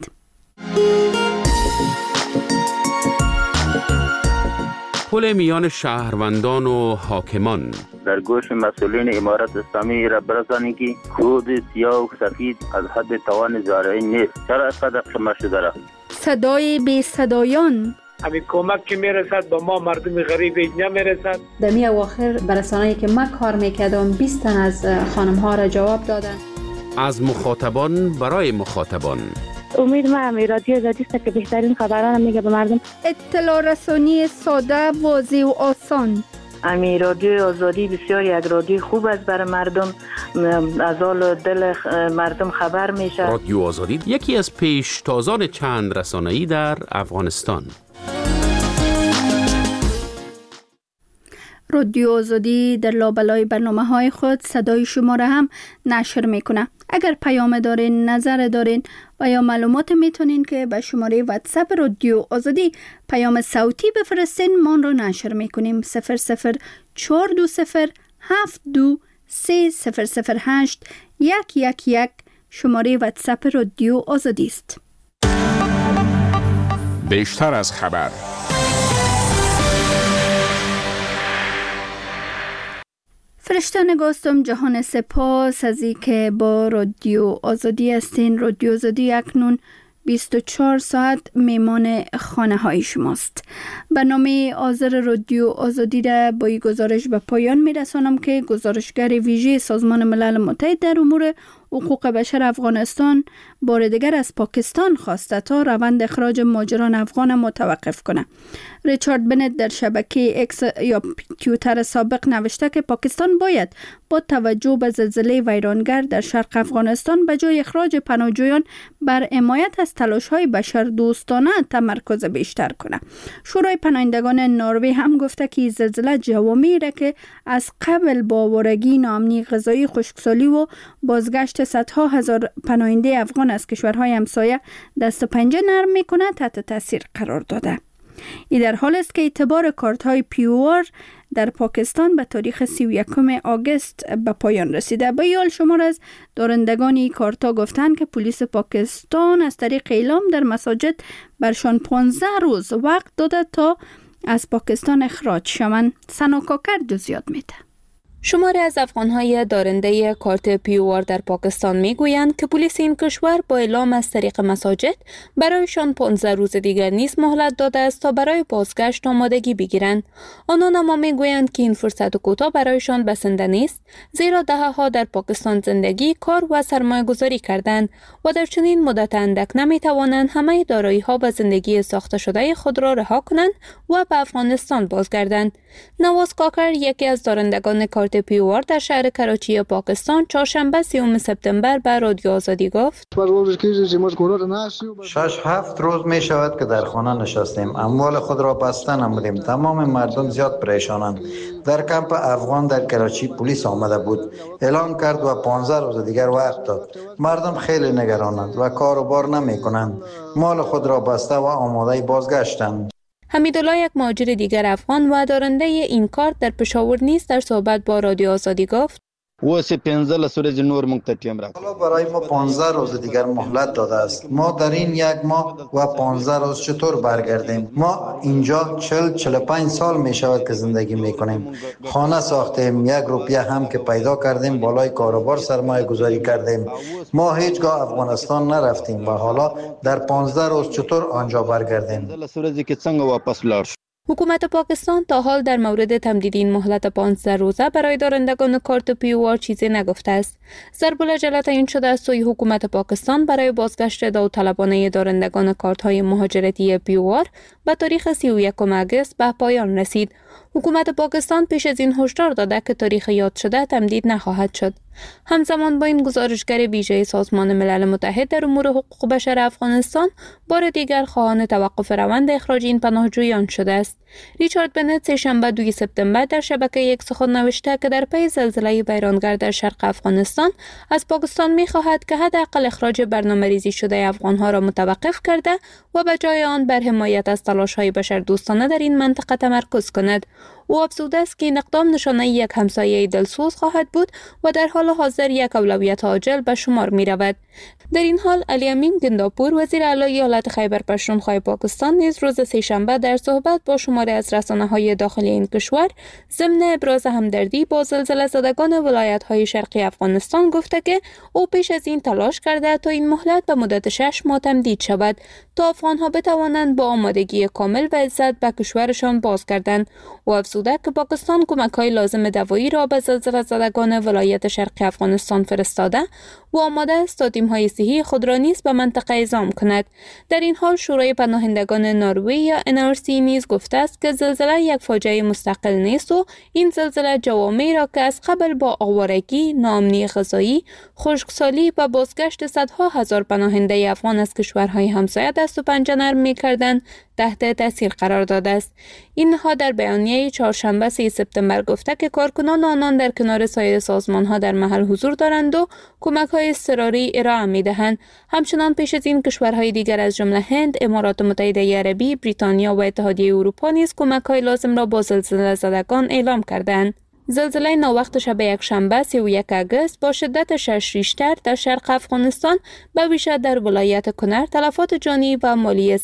پل میان شهروندان و حاکمان در گوش مسئولین امارت اسلامی را برسانید که کود سیاه و سفید از حد توان زارعی نیست. چرا اینقدر قیمت شده را؟ صدای بی صدایان همین کمک که میرسد به ما مردم غریب نمیرسد. در می اواخر برسانه‌ای که ما کار میکردم بیست تن از خانم ها را جواب دادن. از مخاطبان برای مخاطبان. امید ما هم رادیو آزادی است که بهترین خبران میگه به مردم. اطلاع رسانی ساده، واضح و آسان. امی رادیو آزادی بسیار یک رادیو خوب است برای مردم، از حال دل مردم خبر میشه. رادیو آزادی یکی از پیشتازان چند رسانه‌ای در افغانستان. رادیو آزادی در لابلای برنامه های خود صدای شما را هم نشر میکنه. اگر پیام دارین، نظر دارین و یا معلومات میتونین که به شماره واتساپ رادیو آزادی پیام صوتی بفرستین، ما را نشر میکنیم. صفر صفر چهار دو صفر هفت دو سه صفر صفر هشت یک یک یک شماره واتساپ رادیو آزادی است. بیشتر از خبر. فرشته نگاستم جهان سپاس از این که با رادیو آزادی هستین. رادیو آزادی اکنون بیست و چهار ساعت میمان خانه های شماست. برنامه آذر رادیو آزادی را با این گزارش به پایان میرسانم که گزارشگر ویژه سازمان ملل متحد در امور حقوق بشر افغانستان بار دیگر از پاکستان خواسته تا روند اخراج مهاجران افغان متوقف کنه. ریچارد بنت در شبکه اکس یا توییتر سابق نوشته که پاکستان باید با توجه به زلزله ویرانگر در شرق افغانستان به جای اخراج پناهجویان بر حمایت از تلاش‌های بشردوستانه تمرکز بیشتر کنه. شورای پناهندگان نروژ هم گفته که زلزله جوامعی را که از قبل با آوارگی، ناامنی غذایی، خشکسالی و بازگشت صدها هزار پناهنده افغان از کشورهای همسایه دست و پنجه نرم میکنه تحت تاثیر قرار داده. این در حال است که اعتبار کارت های پیوار در پاکستان به تاریخ سی و یکم آگوست به پایان رسیده. به حال شمار از دارندگان این کارت ها گفتند که پلیس پاکستان از طریق اعلام در مساجد برشان پانزده روز وقت داده تا از پاکستان اخراج شوند. سنا کاکر جزئیات میده. شماری از افغان‌های دارنده کارت پیوار در پاکستان میگویند که پلیس این کشور با اعلام از طریق مساجد برایشان پانزده روز دیگر نیز مهلت داده است تا برای بازگشت آمادگی بگیرند. آنان اما میگویند که این فرصت کوتاه برایشان بسنده نیست، زیرا دهه‌ها در پاکستان زندگی، کار و سرمایه گذاری کردند و در چنین مدت اندک نمیتوانند همه دارایی‌ها و زندگی ساخته شده خود را رها کنند و به افغانستان بازگردند. نواز کاکر یکی از دارندگان کارت پیوار در شهر کراچی پاکستان چهارشنبه سیوم سپتامبر به رادیو آزادی گفت: شش هفت روز می شود که در خانه نشستیم، اموال خود را بسته نمودیم. تمام مردم زیاد پریشانند. در کمپ افغان در کراچی پلیس آمده بود، اعلام کرد و پانزده روز دیگر وقت داد. مردم خیلی نگرانند و کار و بار نمی کنند. مال خود را بسته و آماده بازگشتند. حمیدالله، یک مهاجر دیگر افغان و دارنده این کارت در پشاور نیز در صحبت با رادیو آزادی گفت: واسه پنځه لس ورځې نور موږ ته ټیم راکړ. حالا برای ما پانزده روز دیگر مهلت داده است. ما در این یک ماه و پانزده روز چطور برگردیم؟ ما اینجا چهل چهل و پنج سال می شود که زندگی می کنیم. خانه ساختیم، یک روپیه هم که پیدا کردیم بالای کاروبار سرمایه گذاری کردیم. ما هیچگاه افغانستان نرفتیم و حالا در پانزده روز چطور آنجا برگردیم؟ لس ورځې کې څنګه واپس لاړ شو؟ حکومت پاکستان تا حال در مورد تمدید این مهلت پانزده روزه برای دارندگان کارت پیوار چیزی نگفته است. ضرب العجله تعیین شده از سوی حکومت پاکستان برای بازگشت داوطلبانه دارندگان کارت‌های مهاجرتی پیوار به تاریخ سی و یکم آگوست به پایان رسید. حکومت پاکستان پیش از این هشدار داده که تاریخ یاد شده تمدید نخواهد شد. همزمان با این گزارشگر ویژه سازمان ملل متحد در امور حقوق بشر افغانستان بار دیگر خواهان توقف روند اخراج این پناهجویان شده است. است. ریچارد بنت سه‌شنبه دوم سپتامبر در شبکه یک سخن نوشته که در پی زلزله بیرانگر در شرق افغانستان از پاکستان می‌خواهد که حداقل اخراج برنامه‌ریزی شده افغان‌ها را متوقف کرده و به جای آن بر حمایت از تلاش‌های بشردوستانه در این منطقه تمرکز کند. او افزوده است که این اقدام نشانه یک همسایه دلسوز خواهد بود و در حال حاضر یک اولویت عاجل به شمار می رود. در این حال علی امین گنداپور وزیر اعلی ایالت خیبر پختونخوا پاکستان نیز روز سه‌شنبه در صحبت با شماری از رسانه‌های داخلی این کشور ضمن ابراز همدردی با زلزله زدگان ولایت‌های شرقی افغانستان گفته که او پیش از این تلاش کرده تا این مهلت به مدت شش ماه تمدید شود تا افغان‌ها بتوانند با آمادگی کامل و عزت به کشورشان بازگردند. او افزوده که پاکستان کمک‌های لازم دوایی را به زلزله زدگان ولایت شرقی افغانستان فرستاده و آماده است تا تیم‌های صحی خود را نیز به منطقه اعزام کند. در این حال شورای پناهندگان نروژ یا ان آر سی نیز گفته است که زلزله یک فاجعه مستقل نیست و این زلزله جوامعی را که از قبل با آوارگی، ناامنی غذایی، خشکسالی و بازگشت صدها هزار پناهنده افغان از کشورهای همسایه دست و پنجه نرم می‌کردند تحت تاثیر قرار داده است. این نهاد در بیانیه چهارشنبه سوم سپتامبر گفته که کارکنان آنان در کنار سایر سازمان‌ها در محل حضور دارند و کمک‌های اضطراری ارائه می‌دهند. همچنان پیش از این کشورهای دیگر از جمله هند، امارات متحده عربی، بریتانیا و اتحادیه اروپا نیز کمک‌های لازم را با زلزله زدگان اعلام کردند. زلزله ناوقت شب یک شنبه سی و یک آگوست با شدت شش ریشتر در شرق افغانستان به ویژه در ولایت کنر تلفات جانی و مالی